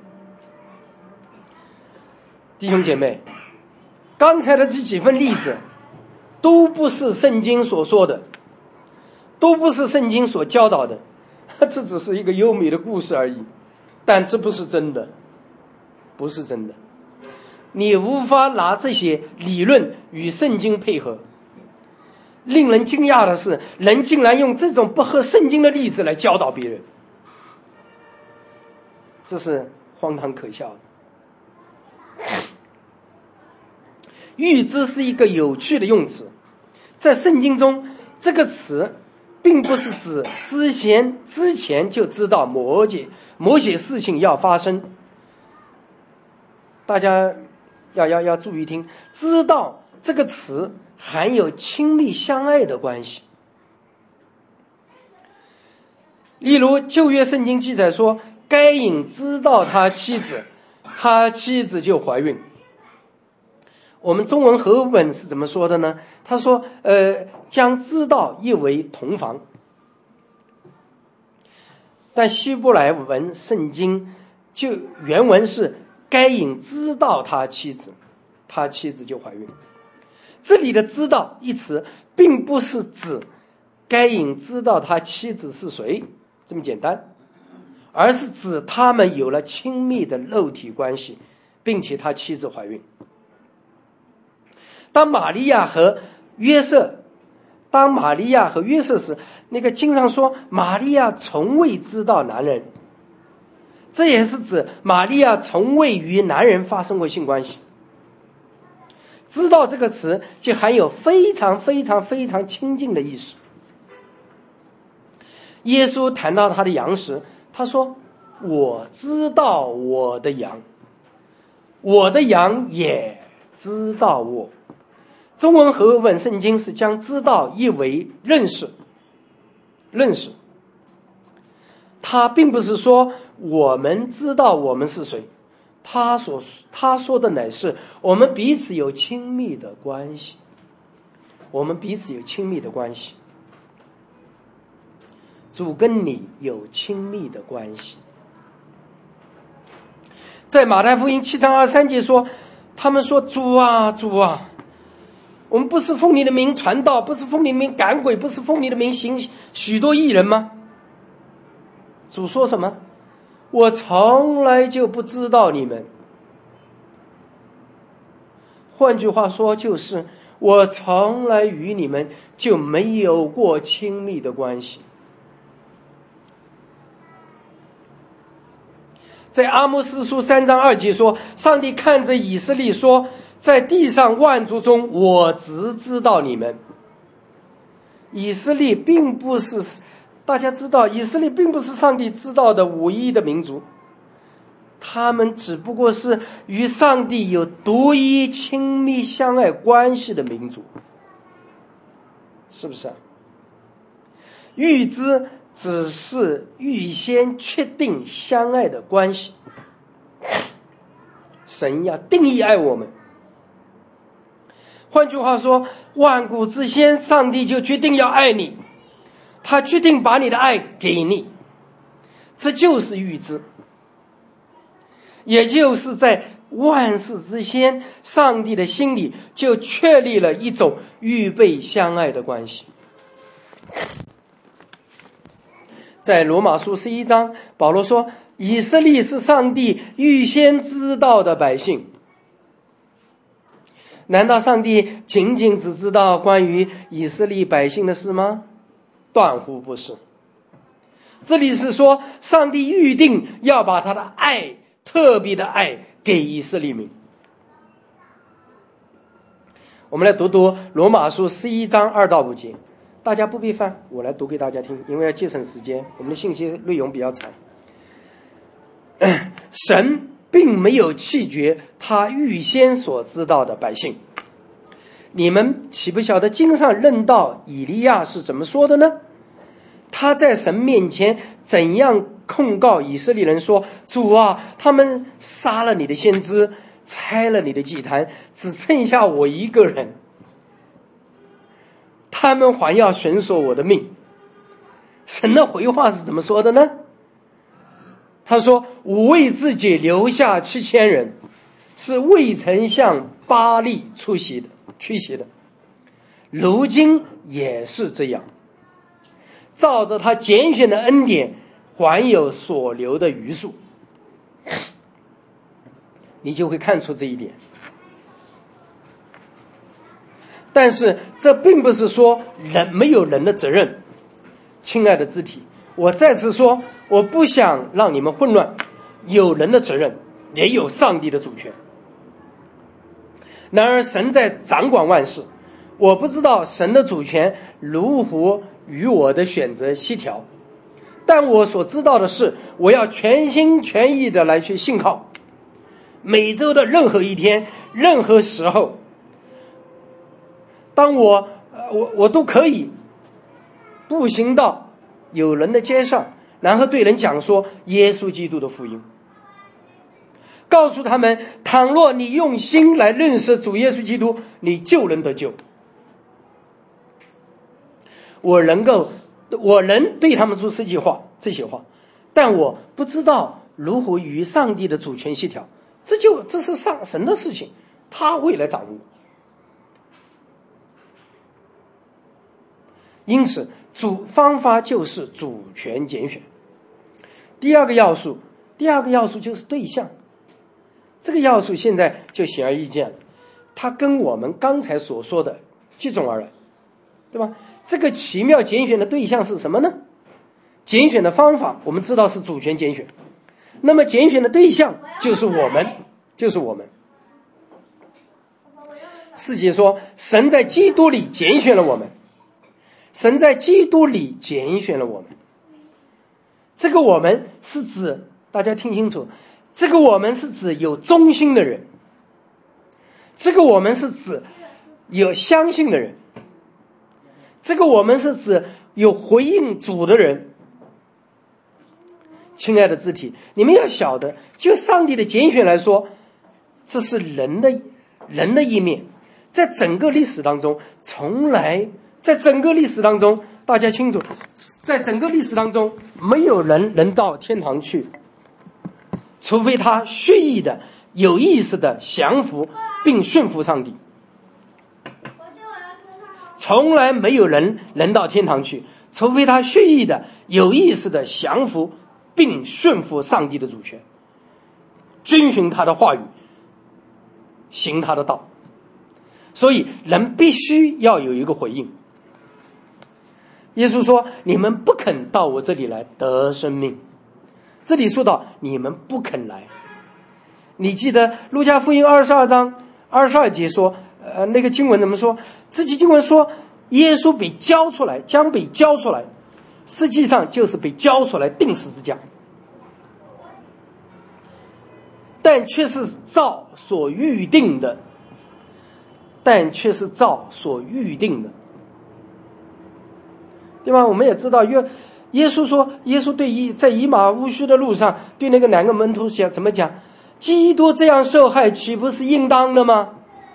弟兄姐妹，刚才的这几份例子都不是圣经所说的，都不是圣经所教导的，这只是一个优美的故事而已，但这不是真的，不是真的。你无法拿这些理论与圣经配合。令人惊讶的是，人竟然用这种不合圣经的例子来教导别人，这是荒唐可笑的。预知是一个有趣的用词，在圣经中这个词并不是指之前就知道某些事情要发生。大家要注意听，知道这个词含有亲密相爱的关系。例如旧约圣经记载说，该隐知道他妻子就怀孕。我们中文和文是怎么说的呢？他说将知道译为同房，但希伯来文圣经就原文是该隐知道他妻子就怀孕。这里的知道一词并不是指该隐知道他妻子是谁这么简单，而是指他们有了亲密的肉体关系，并且他妻子怀孕。当玛利亚和约瑟时，那个经常说玛利亚从未知道男人，这也是指玛利亚从未与男人发生过性关系。知道这个词就含有非常非常非常亲近的意思。耶稣谈到他的羊时，他说：我知道我的羊，我的羊也知道我。中文和文圣经是将知道译为认识。他并不是说我们知道我们是谁，他说的乃是我们彼此有亲密的关系，主跟你有亲密的关系。在马太福音7章23节说，他们说主啊主啊，我们不是奉你的名传道，不是奉你的名赶鬼，不是奉你的名行许多异人吗？主说什么？我从来就不知道你们。换句话说，就是我从来与你们就没有过亲密的关系。在阿摩司书3章2节说，上帝看着以色列说，在地上万族中，我只知道你们。以色列并不是，大家知道，以色列并不是上帝知道的唯一的民族，他们只不过是与上帝有独一亲密相爱关系的民族，是不是啊？预知只是预先确定相爱的关系，神要定义爱我们。换句话说，万古之先，上帝就决定要爱你，他决定把你的爱给你，这就是预知。也就是在万事之先，上帝的心里就确立了一种预备相爱的关系。在罗马书11章，保罗说，以色列是上帝预先知道的百姓。难道上帝仅仅只知道关于以色列百姓的事吗？断乎不是。这里是说，上帝预定要把他的爱，特别的爱给以色列民。我们来读读罗马书11章2到5节，大家不必翻，我来读给大家听，因为要节省时间，我们的信息内容比较长。神并没有弃绝他预先所知道的百姓。你们岂不晓得经上论到以利亚是怎么说的呢？他在神面前怎样控告以色列人说，主啊，他们杀了你的先知，拆了你的祭坛，只剩下我一个人，他们还要寻索我的命。神的回话是怎么说的呢？他说，我为自己留下7000人，是未曾向巴力屈膝的，如今也是这样，照着他拣选的恩典，还有所留的余数。你就会看出这一点。但是这并不是说人没有人的责任。亲爱的肢体，我再次说，我不想让你们混乱，有人的责任，也有上帝的主权。然而神在掌管万事，我不知道神的主权如何与我的选择协调，但我所知道的是，我要全心全意的来去信靠。每周的任何一天，任何时候，当我都可以步行到有人的街上，然后对人讲说耶稣基督的福音，告诉他们，倘若你用心来认识主耶稣基督，你就能得救。我能对他们说这些话，但我不知道如何与上帝的主权协调，这是神的事情，他会来掌握。因此方法就是主权拣选。第二个要素就是对象。这个要素现在就显而易见了，它跟我们刚才所说的接踵而来，对吧？这个奇妙拣选的对象是什么呢？拣选的方法我们知道是主权拣选，那么拣选的对象就是我们。4节说，神在基督里拣选了我们，神在基督里拣选了我们。这个我们是指，大家听清楚，这个我们是指有忠心的人，这个我们是指有相信的人，这个我们是指有回应主的人。亲爱的肢体，你们要晓得，就上帝的拣选来说，这是人的一面。在整个历史当中，大家清楚，在整个历史当中，没有人能到天堂去，除非他蓄意的、有意识的降服并顺服上帝。从来没有人能到天堂去，除非他蓄意的、有意识的降服并顺服上帝的主权，遵循他的话语，行他的道。所以人必须要有一个回应。耶稣说，你们不肯到我这里来得生命。这里说到你们不肯来，你记得路加福音22章22节说，那个经文怎么说？这节经文说耶稣被交出来，将被交出来，实际上就是被交出来钉十字架，但却是照所预定的，对吧？我们也知道耶稣说，耶稣在以马乌须的路上对那个2个门徒讲，怎么讲？基督这样受害岂不是应当的吗？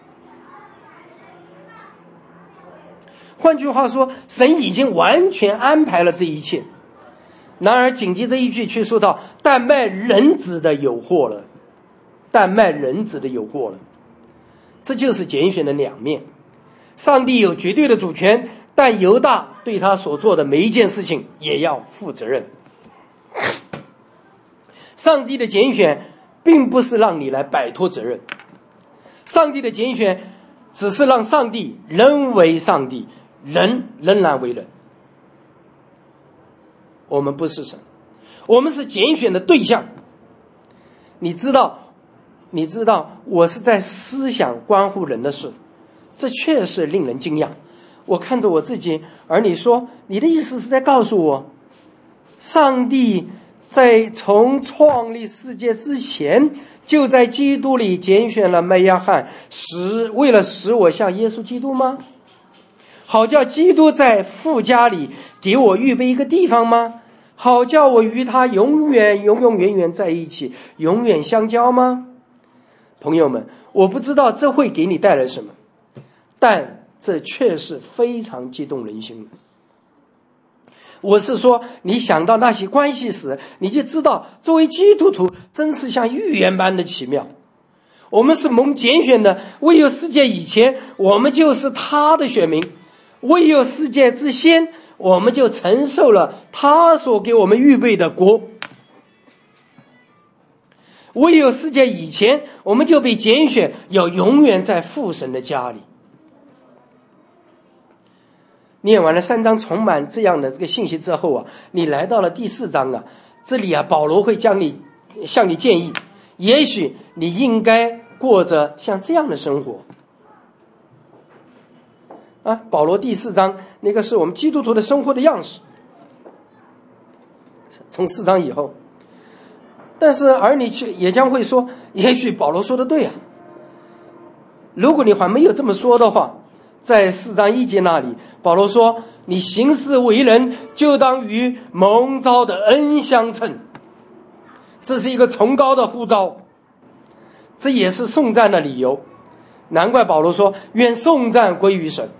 换句话说，神已经完全安排了这一切。然而紧接着一句却说到，但卖人子的有祸了。这就是拣选的两面。上帝有绝对的主权，但犹大对他所做的每一件事情也要负责任。上帝的拣选并不是让你来摆脱责任，上帝的拣选只是让上帝仍为上帝，人仍然为人。我们不是神，我们是拣选的对象。你知道我是在思想关乎人的事，这确实令人惊讶。我看着我自己儿女说，你的意思是在告诉我，上帝在从创立世界之前，就在基督里拣选了麦亚汉，为了使我像耶稣基督吗？好叫基督在父家里给我预备一个地方吗？好叫我与他永远在一起，永远相交吗？朋友们，我不知道这会给你带来什么，但这确是非常激动人心的。我是说，你想到那些关系时，你就知道作为基督徒真是像预言般的奇妙。我们是蒙拣选的，未有世界以前，我们就是他的选民；未有世界之先，我们就承受了他所给我们预备的国。未有世界以前，我们就被拣选，要永远在父神的家里。念完了3章充满这样的这个信息之后啊，你来到了第4章啊，这里啊，保罗会向你建议，也许你应该过着像这样的生活啊。保罗第4章那个是我们基督徒的生活的样式，从4章以后。但是儿女也将会说，也许保罗说的对啊。如果你还没有这么说的话，在4章1节那里，保罗说，你行事为人就当与蒙召的恩相称。这是一个崇高的呼召，这也是颂赞的理由。难怪保罗说，愿颂赞归于神。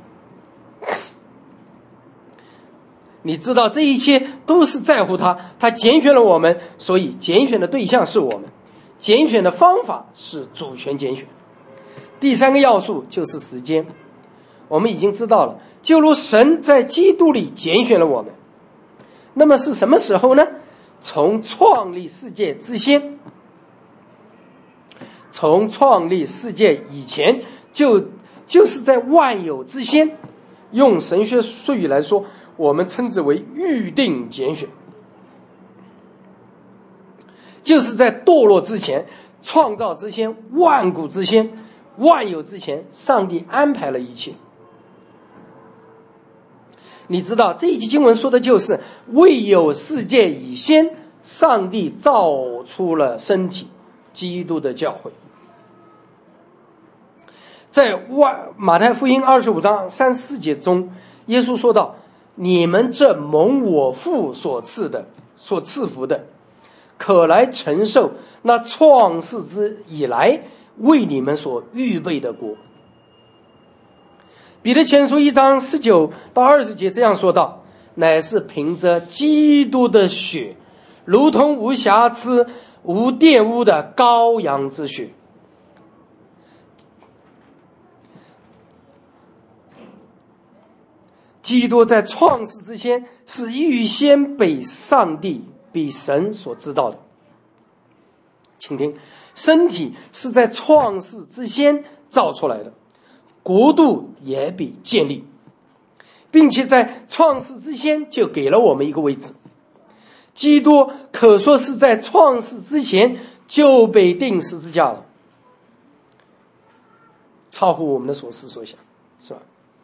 你知道这一切都是在乎他拣选了我们，所以拣选的对象是我们，拣选的方法是主权拣选。第3个要素就是时间。 我们已经知道了，就如神在基督里拣选了我们。那么是什么时候呢？从创立世界之先，从创立世界以前，就是在万有之先，用神学术语来说，我们称之为预定拣选，就是在堕落之前、创造之前、万古之先、万有之前，上帝安排了一切。你知道这一节经文说的就是未有世界以先，上帝造出了身体，基督的教会。在马太福音25章34节中，耶稣说道：你们这蒙我父所赐福的，可来承受那创世之以来为你们所预备的国。彼得前书1章19到20节这样说道：乃是凭着基督的血，如同无瑕疵无玷污的羔羊之血。基督在创世之前是预先被上帝被神所知道的。请听，身体是在创世之先造出来的，国度也被建立，并且在创世之先就给了我们一个位置。基督可说是在创世之前就被钉十字架了，超乎我们的所思所想，是吧？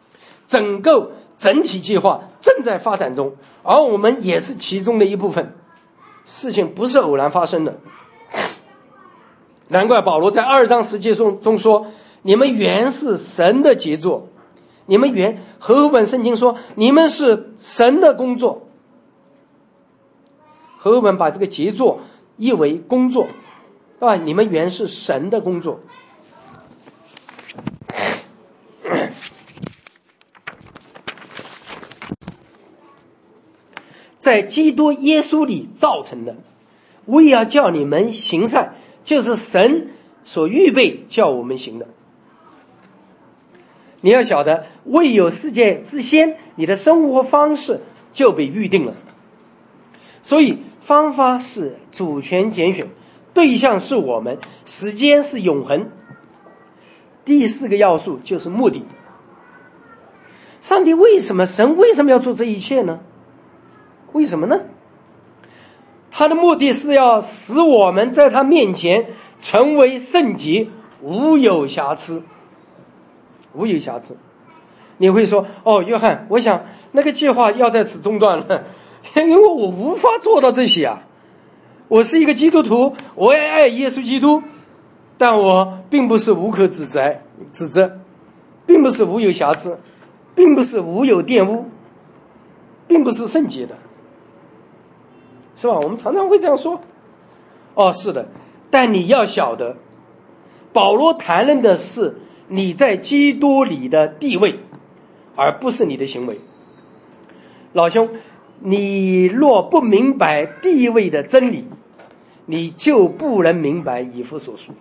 整体计划正在发展中，而我们也是其中的一部分。事情不是偶然发生的，难怪保罗在2章10节中说：你们原是神的杰作。你们原，和合本圣经说你们是神的工作。和合本把这个杰作译为工作，对吧？你们原是神的工作。在基督耶稣里造成的，为要叫你们行善，就是神所预备叫我们行的。你要晓得，未有世界之先，你的生活方式就被预定了。所以方法是主权拣选，对象是我们，时间是永恒。第4个要素就是目的。神为什么要做这一切呢？为什么呢？他的目的是要使我们在他面前成为圣洁，无有瑕疵。无有瑕疵。你会说，约翰，我想那个计划要在此中断了，因为我无法做到这些啊。我是一个基督徒，我也爱耶稣基督，但我并不是无可指责，并不是无有瑕疵，并不是无有玷污，并不是圣洁的，是吧？我们常常会这样说。是的，但你要晓得，保罗谈论的是你在基督里的地位，而不是你的行为。老兄，你若不明白地位的真理，你就不能明白以弗所书。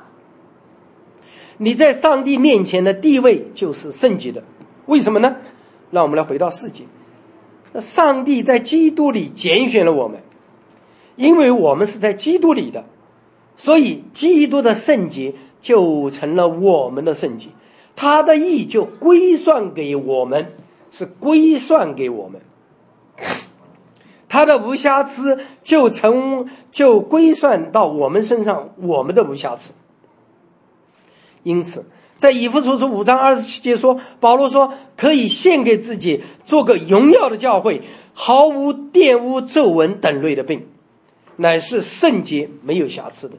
你在上帝面前的地位就是圣洁的。为什么呢？让我们来回到4节。上帝在基督里拣选了我们，因为我们是在基督里的，所以基督的圣洁就成了我们的圣洁，他的义就归算给我们，是归算给我们。他的无瑕疵就归算到我们身上，我们的无瑕疵。因此在以弗所书5章27节说，保罗说可以献给自己做个荣耀的教会，毫无玷污皱纹等类的病，乃是圣洁没有瑕疵的。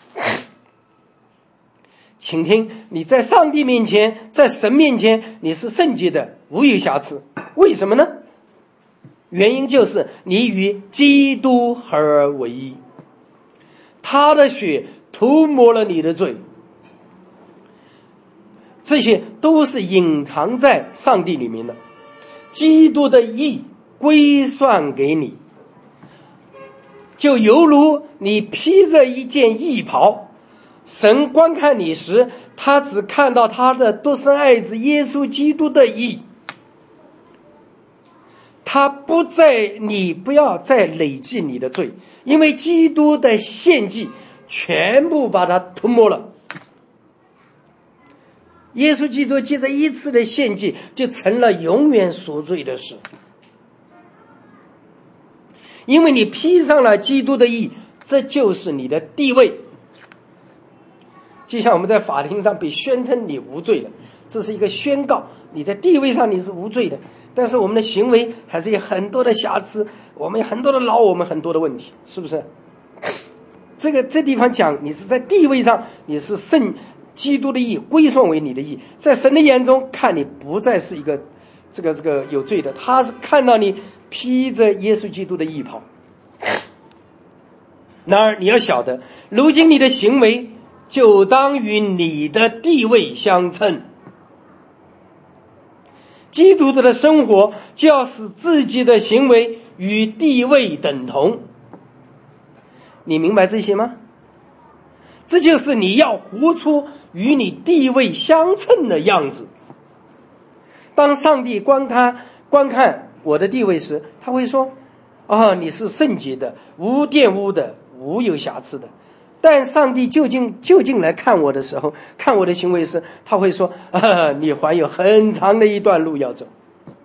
请听，你在上帝面前，在神面前，你是圣洁的，无有瑕疵。为什么呢？原因就是你与基督合而为一，他的血涂抹了你的罪，这些都是隐藏在上帝里面的。基督的义归算给你，就犹如你披着一件义袍，神观看你时他只看到他的独生爱子耶稣基督的义。你不要再累计你的罪，因为基督的献祭全部把它涂抹了。耶稣基督借着一次的献祭就成了永远赎罪的事，因为你披上了基督的义，这就是你的地位。就像我们在法庭上被宣称你无罪了，这是一个宣告，你在地位上你是无罪的，但是我们的行为还是有很多的瑕疵，我们有很多的牢，我们很多的问题，是不是？这地方讲你是在地位上你是基督的义归算为你的义，在神的眼中看你不再是一个这个有罪的，他是看到你披着耶稣基督的义袍。然而你要晓得，如今你的行为就当与你的地位相称。基督徒的生活就要使自己的行为与地位等同。你明白这些吗？这就是你要活出与你地位相称的样子。当上帝观看我的地位时，他会说：你是圣洁的，无玷污的，无有瑕疵的。但上帝究竟来看我的时候，看我的行为时，他会说：你还有很长的一段路要走。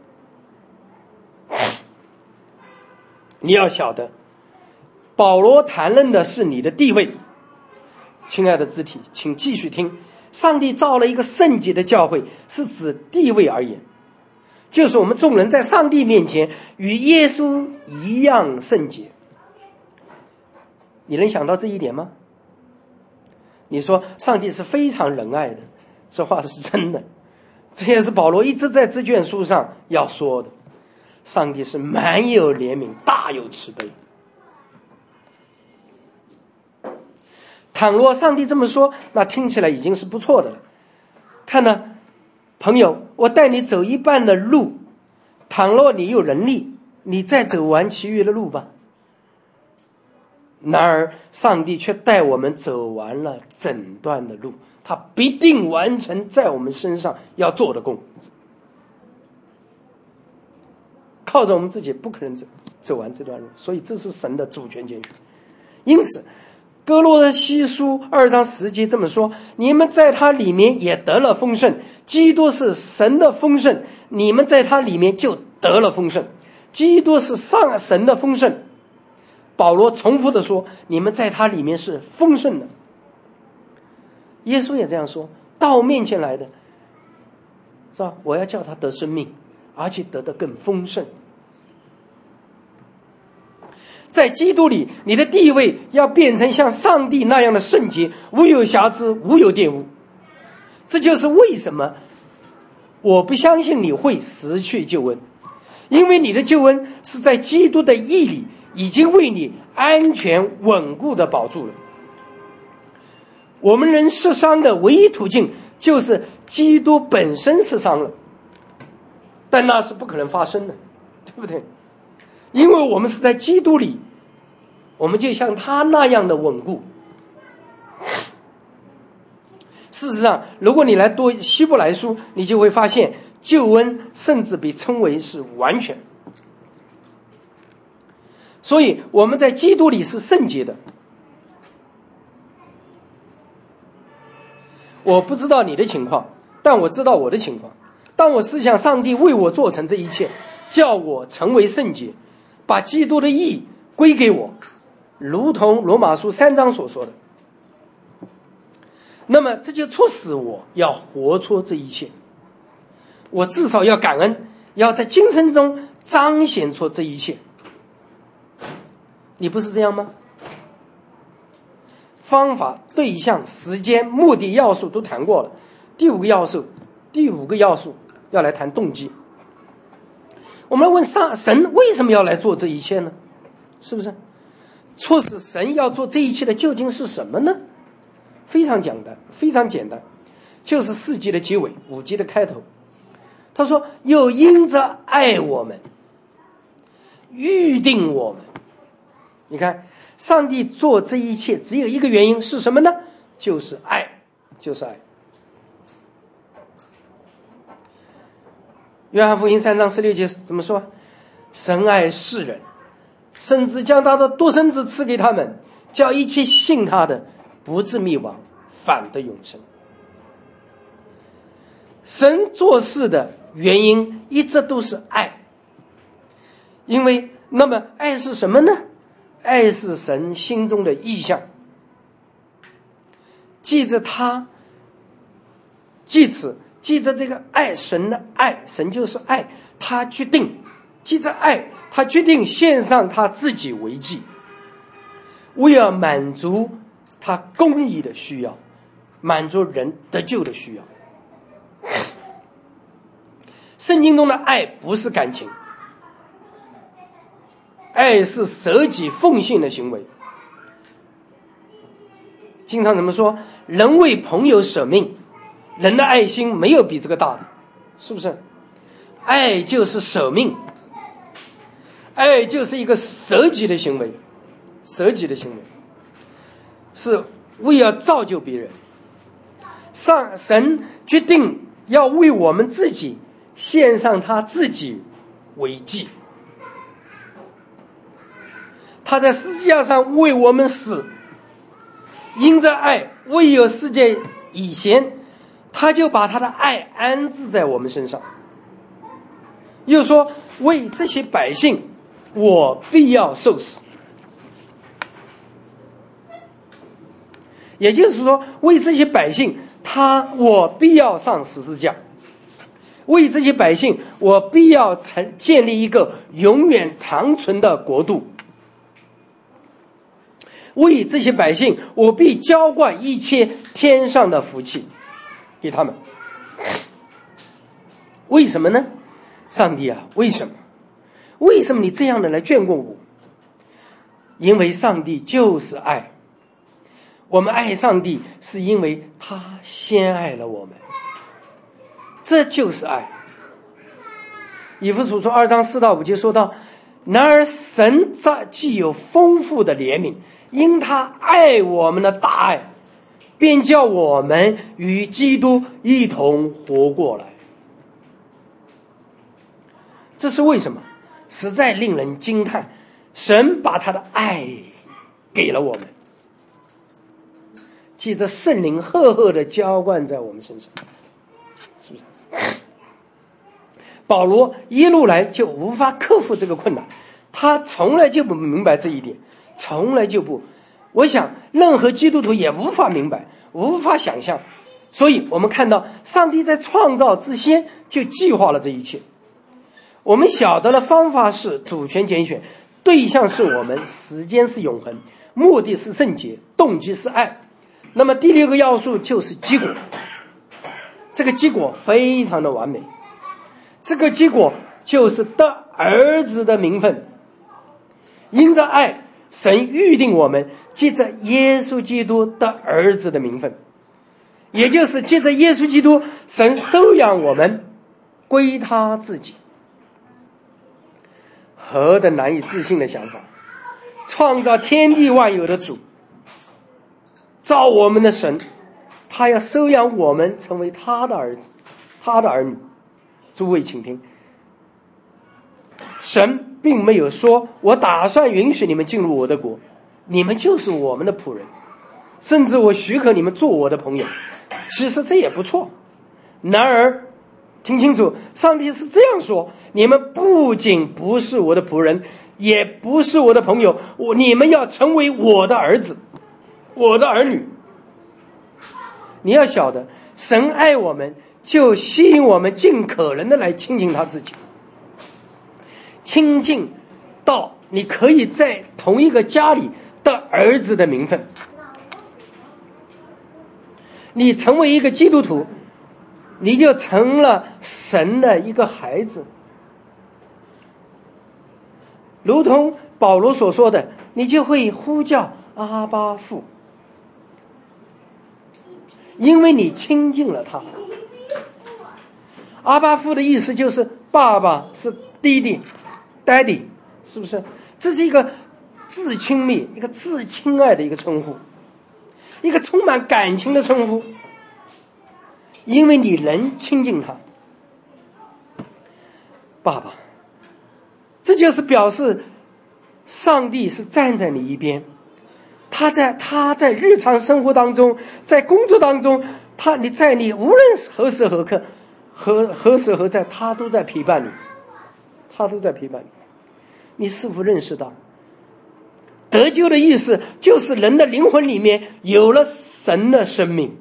你要晓得，保罗谈论的是你的地位。亲爱的肢体，请继续听。上帝造了一个圣洁的教会，是指地位而言，就是我们众人在上帝面前与耶稣一样圣洁。你能想到这一点吗？你说上帝是非常仁爱的，这话是真的，这也是保罗一直在这卷书上要说的。上帝是满有怜悯，大有慈悲。倘若上帝这么说，那听起来已经是不错的了。看呢，朋友，我带你走一半的路，倘若你有能力，你再走完其余的路吧。然而上帝却带我们走完了整段的路，他必定完成在我们身上要做的工。靠着我们自己不可能走完这段路，所以这是神的主权拣选。因此哥罗西书2章10节这么说：你们在他里面也得了丰盛，基督是神的丰盛，你们在他里面就得了丰盛。基督是神的丰盛，保罗重复的说，你们在他里面是丰盛的。耶稣也这样说，到我面前来的是吧？我要叫他得生命，而且得更丰盛。在基督里，你的地位要变成像上帝那样的圣洁，无有瑕疵，无有玷污。这就是为什么我不相信你会失去救恩，因为你的救恩是在基督的义里已经为你安全稳固的保住了。我们人受伤的唯一途径就是基督本身受伤了，但那是不可能发生的，对不对？因为我们是在基督里，我们就像他那样的稳固。事实上，如果你来读希伯来书，你就会发现救恩甚至被称为是完全。所以我们在基督里是圣洁的。我不知道你的情况，但我知道我的情况。当我思想上帝为我做成这一切，叫我成为圣洁，把基督的义归给我，如同罗马书3章所说的，那么这就促使我要活出这一切。我至少要感恩，要在今生中彰显出这一切。你不是这样吗？方法、对象、时间、目的要素都谈过了，第五个要素要来谈动机。我们来问神为什么要来做这一切呢？是不是？促使神要做这一切的究竟是什么呢？非常简单，就是4节的结尾，5节的开头。他说又因着爱我们，预定我们。你看上帝做这一切只有一个原因是什么呢？就是爱，就是爱。 约翰福音3章16节怎么说？神爱世人，甚至将他的独生子赐给他们，叫一切信他的不至灭亡，反得永生。神做事的原因一直都是爱，因为那么爱是什么呢？爱是神心中的意象，记着他，记着这个爱，神的爱，神就是爱，他决定，记着爱，他决定献上他自己为祭，为了满足他公义的需要，满足人得救的需要。圣经中的爱不是感情，爱是舍己奉献的行为。经常怎么说？人为朋友舍命，人的爱心没有比这个大的，是不是？爱就是舍命，爱就是一个舍己的行为，舍己的行为是为了造就别人。神决定要为我们自己献上他自己为祭，他在十字架上为我们死，因着爱，未有世界以前，他就把他的爱安置在我们身上。又说，为这些百姓，我必要受死。也就是说，为这些百姓，我必要上十字架。为这些百姓，我必要建立一个永远长存的国度。为这些百姓，我必浇灌一切天上的福气给他们。为什么呢？上帝啊，为什么？为什么你这样的来眷顾我？因为上帝就是爱。我们爱上帝，是因为他先爱了我们。这就是爱。以弗所书2章4到5节说到，然而神既有丰富的怜悯，因他爱我们的大爱，便叫我们与基督一同活过来。这是为什么？实在令人惊叹，神把他的爱给了我们，记着圣灵赫赫的浇灌在我们身上，是不是？保罗一路来就无法克服这个困难，他从来就不明白这一点，从来就不，我想任何基督徒也无法明白，无法想象。所以我们看到上帝在创造之先就计划了这一切。我们晓得了方法是主权拣选，对象是我们，时间是永恒，目的是圣洁，动机是爱。那么第6个要素就是结果，这个结果非常的完美，这个结果就是得儿子的名分。因着爱，神预定我们借着耶稣基督得儿子的名分，也就是借着耶稣基督，神收养我们归他自己。何等难以置信的想法！创造天地万有的主，造我们的神，他要收养我们成为他的儿子，他的儿女。诸位请听，神并没有说我打算允许你们进入我的国，你们就是我们的仆人，甚至我许可你们做我的朋友。其实这也不错，然而听清楚，上帝是这样说，你们不仅不是我的仆人，也不是我的朋友，你们要成为我的儿子，我的儿女。你要晓得，神爱我们，就吸引我们尽可能的来亲近他自己，亲近到你可以在同一个家里得儿子的名分。你成为一个基督徒，你就成了神的一个孩子，如同保罗所说的，你就会呼叫阿爸父，因为你亲近了他。阿爸父的意思就是爸爸是弟弟 daddy， 是不是？这是一个至亲密，一个至亲爱的一个称呼，一个充满感情的称呼，因为你能亲近他。 爸爸。这就是表示上帝是站在你一边，他在日常生活当中，在工作当中，你无论何时何刻何时何在，他都在陪伴你，他都在陪伴你。你是否认识到得救的意思就是人的灵魂里面有了神的生命，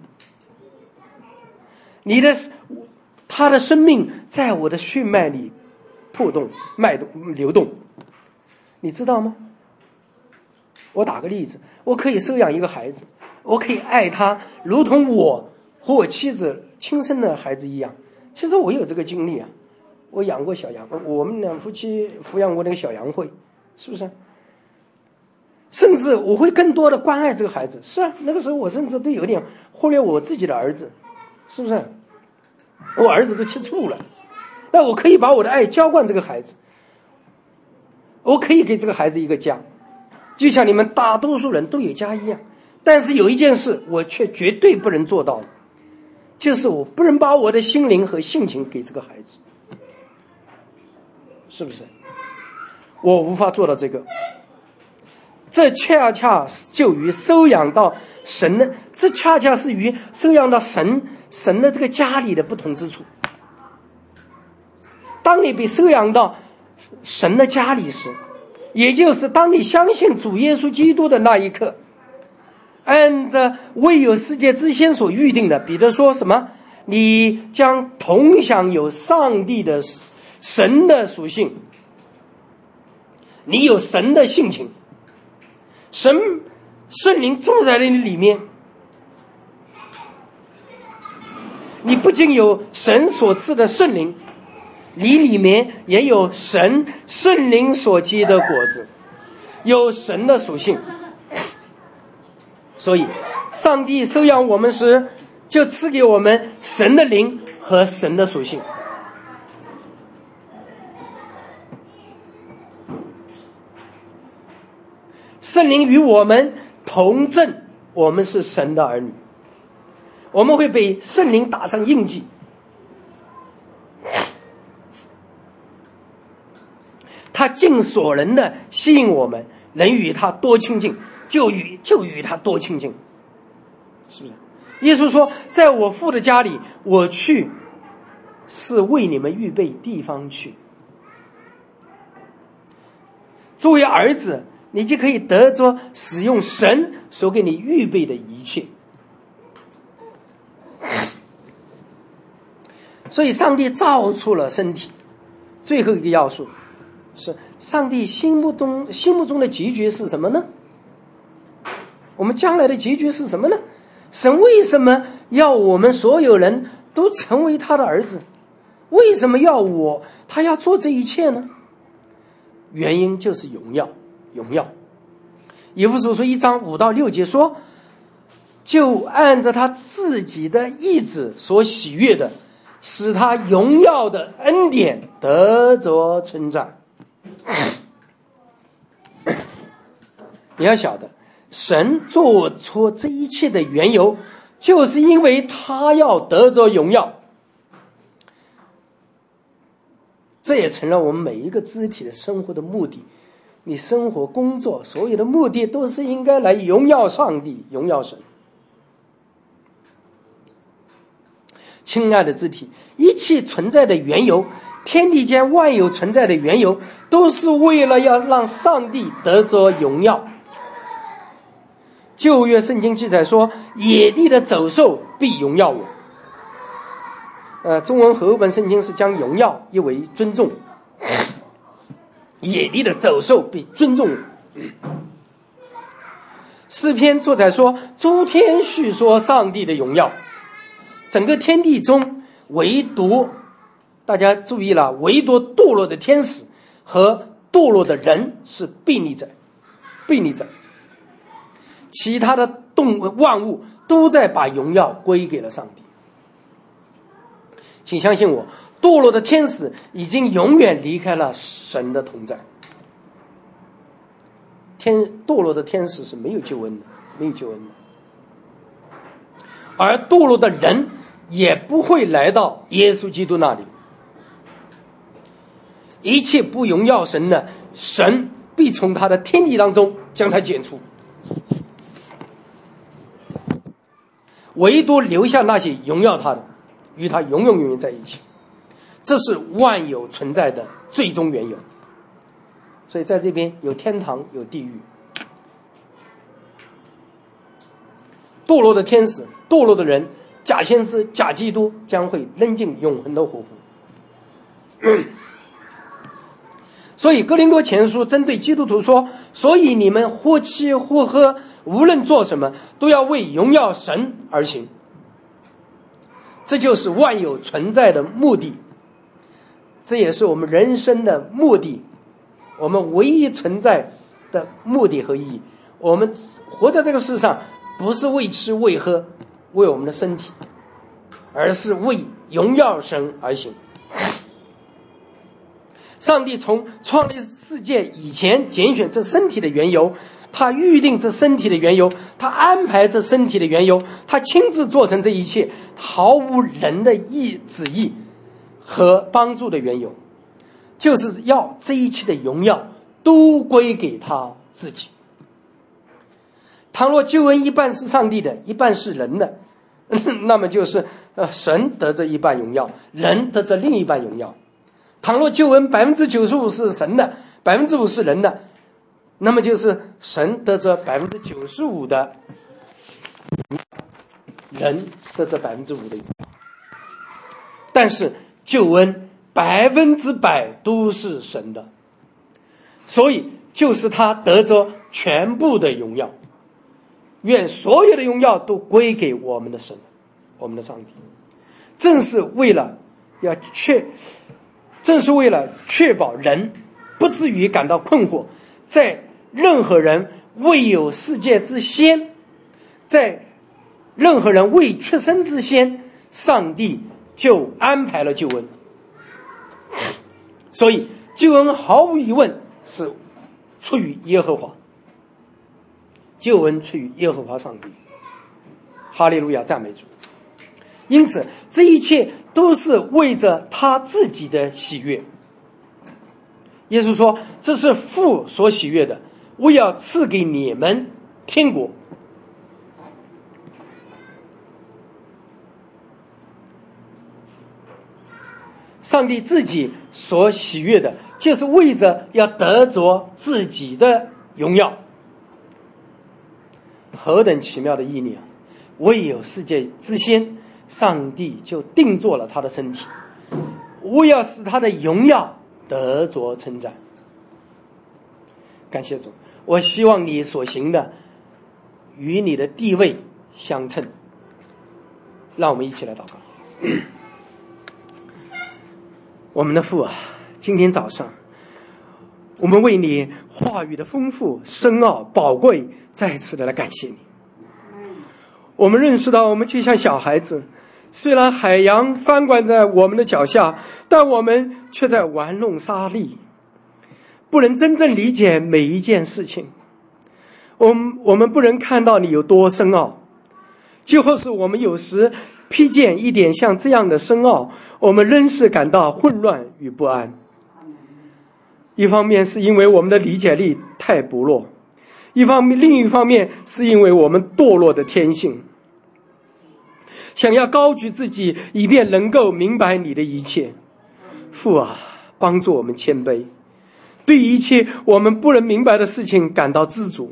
他的生命在我的血脉里破动脉动流动，你知道吗？我打个例子，我可以收养一个孩子，我可以爱他如同我和我妻子亲生的孩子一样。其实我有这个经历啊，我养过小羊，我们两夫妻抚养过那个小羊会，是不是？甚至我会更多的关爱这个孩子。是啊，那个时候我甚至都有点忽略我自己的儿子，是不是？我儿子都吃醋了，那我可以把我的爱浇灌这个孩子，我可以给这个孩子一个家，就像你们大多数人都有家一样。但是有一件事我却绝对不能做到，就是我不能把我的心灵和性情给这个孩子，是不是？我无法做到这个。这恰恰就与收养到神的，这恰恰是与收养到神的这个家里的不同之处。当你被收养到神的家里时，也就是当你相信主耶稣基督的那一刻，按着未有世界之先所预定的，彼得说什么？你将同享有上帝的神的属性，你有神的性情，圣灵住在你里面，你不仅有神所赐的圣灵，你里面也有圣灵所结的果子，有神的属性。所以上帝收养我们时，就赐给我们神的灵和神的属性。圣灵与我们同证，我们是神的儿女，我们会被圣灵打上印记。他尽所能的吸引我们，能与他多亲近，就与他多亲近，是不是？耶稣说，在我父的家里，我去是为你们预备地方去。作为儿子，你就可以得着使用神所给你预备的一切。所以上帝造出了身体，最后一个要素是上帝心目中的结局是什么呢？我们将来的结局是什么呢？神为什么要我们所有人都成为他的儿子？为什么他要做这一切呢？原因就是荣耀。以弗所书1章5到6节说，就按照他自己的意志所喜悦的，使他荣耀的恩典得着称赞。你要晓得，神做出这一切的缘由，就是因为他要得着荣耀。这也成了我们每一个肢体的生活的目的。你生活工作所有的目的都是应该来荣耀上帝，荣耀神。亲爱的肢体，一切存在的缘由，天地间万有存在的缘由，都是为了要让上帝得着荣耀。旧约圣经记载说，野地的走兽必荣耀我。中文和合本圣经是将荣耀译为尊重，野地的走兽必尊重我。诗篇作者说，诸天叙说上帝的荣耀，整个天地中唯独，大家注意了，唯独堕落的天使和堕落的人是悖逆者，其他的万物都在把荣耀归给了上帝。请相信我，堕落的天使已经永远离开了神的同在。堕落的天使是没有救恩的，而堕落的人也不会来到耶稣基督那里。 一切不荣耀神的，神必从他的天地当中将他剪除，唯独留下那些荣耀他的，与他永永远远在一起。这是万有存在的最终缘由。所以在这边有天堂，有地狱。堕落的天使，堕落的人，假先知、假基督将会扔进永恒的火湖。所以哥林多前书针对基督徒说，所以你们或吃或喝，无论做什么，都要为荣耀神而行。这就是万有存在的目的，这也是我们人生的目的，我们唯一存在的目的和意义。我们活在这个世上，不是为吃为喝，为我们的身体，而是为荣耀神而行。上帝从创立世界以前拣选这身体的缘由，他预定这身体的缘由，他安排这身体的缘由，他亲自做成这一切，毫无人的旨意和帮助的缘由，就是要这一切的荣耀都归给他自己。倘若救恩一半是上帝的，一半是人的，那么就是神得着一半荣耀，人得着另一半荣耀。倘若救恩 95% 是神的， 5% 是人的，那么就是神得着 95% 的，人得着 5% 的。但是救恩100%都是神的，所以就是他得着全部的荣耀。愿所有的荣耀都归给我们的神，我们的上帝。正是为了确保人不至于感到困惑，在任何人未有世界之先，在任何人未出生之先，上帝就安排了救恩。所以救恩毫无疑问是出于耶和华，救恩出于耶和华上帝。哈利路亚，赞美主。因此这一切都是为着他自己的喜悦。耶稣说，这是父所喜悦的，我要赐给你们天国。上帝自己所喜悦的，就是为着要得着自己的荣耀。何等奇妙的意念啊！未有世界之先，上帝就定做了他的身体，为要使他的荣耀得着称赞。感谢主，我希望你所行的与你的地位相称。让我们一起来祷告。我们的父啊，今天早上我们为你话语的丰富、深奥、宝贵，再次的来感谢你。我们认识到，我们就像小孩子，虽然海洋翻滚在我们的脚下，但我们却在玩弄沙粒，不能真正理解每一件事情。我们不能看到你有多深奥，就或是我们有时瞥见一点像这样的深奥，我们仍是感到混乱与不安。一方面是因为我们的理解力太薄弱，另一方面是因为我们堕落的天性，想要高举自己，以便能够明白你的一切。父啊，帮助我们谦卑，对一切我们不能明白的事情感到知足，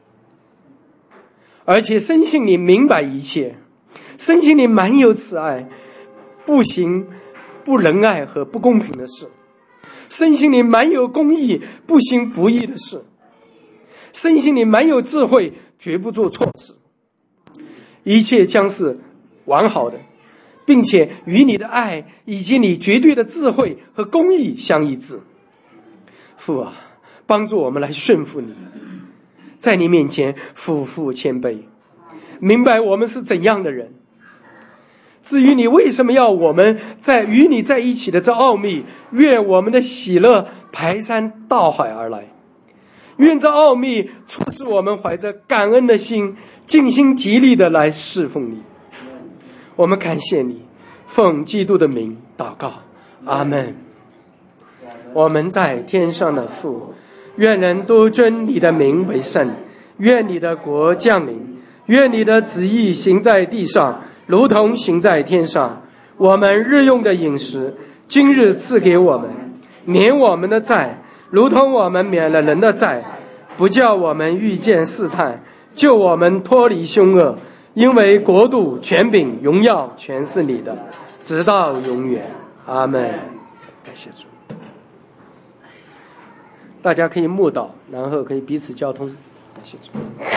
而且深信你明白一切，深信你满有慈爱，不行不仁爱和不公平的事，深信你满有公义，不行不义的事，深信你满有智慧，绝不做错事，一切将是完好的，并且与你的爱以及你绝对的智慧和公义相一致。父啊，帮助我们来顺服你，在你面前俯伏谦卑，明白我们是怎样的人。至于你为什么要我们在与你在一起的这奥秘，愿我们的喜乐排山倒海而来，愿这奥秘促使我们怀着感恩的心，尽心极力的来侍奉你。我们感谢你，奉基督的名祷告，阿们。 我们在天上的父，愿人都尊你的名为圣，愿你的国降临，愿你的旨意行在地上，如同行在天上。我们日用的饮食，今日赐给我们，免我们的债，如同我们免了人的债，不叫我们遇见试探，救我们脱离凶恶。因为国度、权柄、荣耀全是你的，直到永远。阿们。感谢主。大家可以默祷，然后可以彼此交通。感谢主。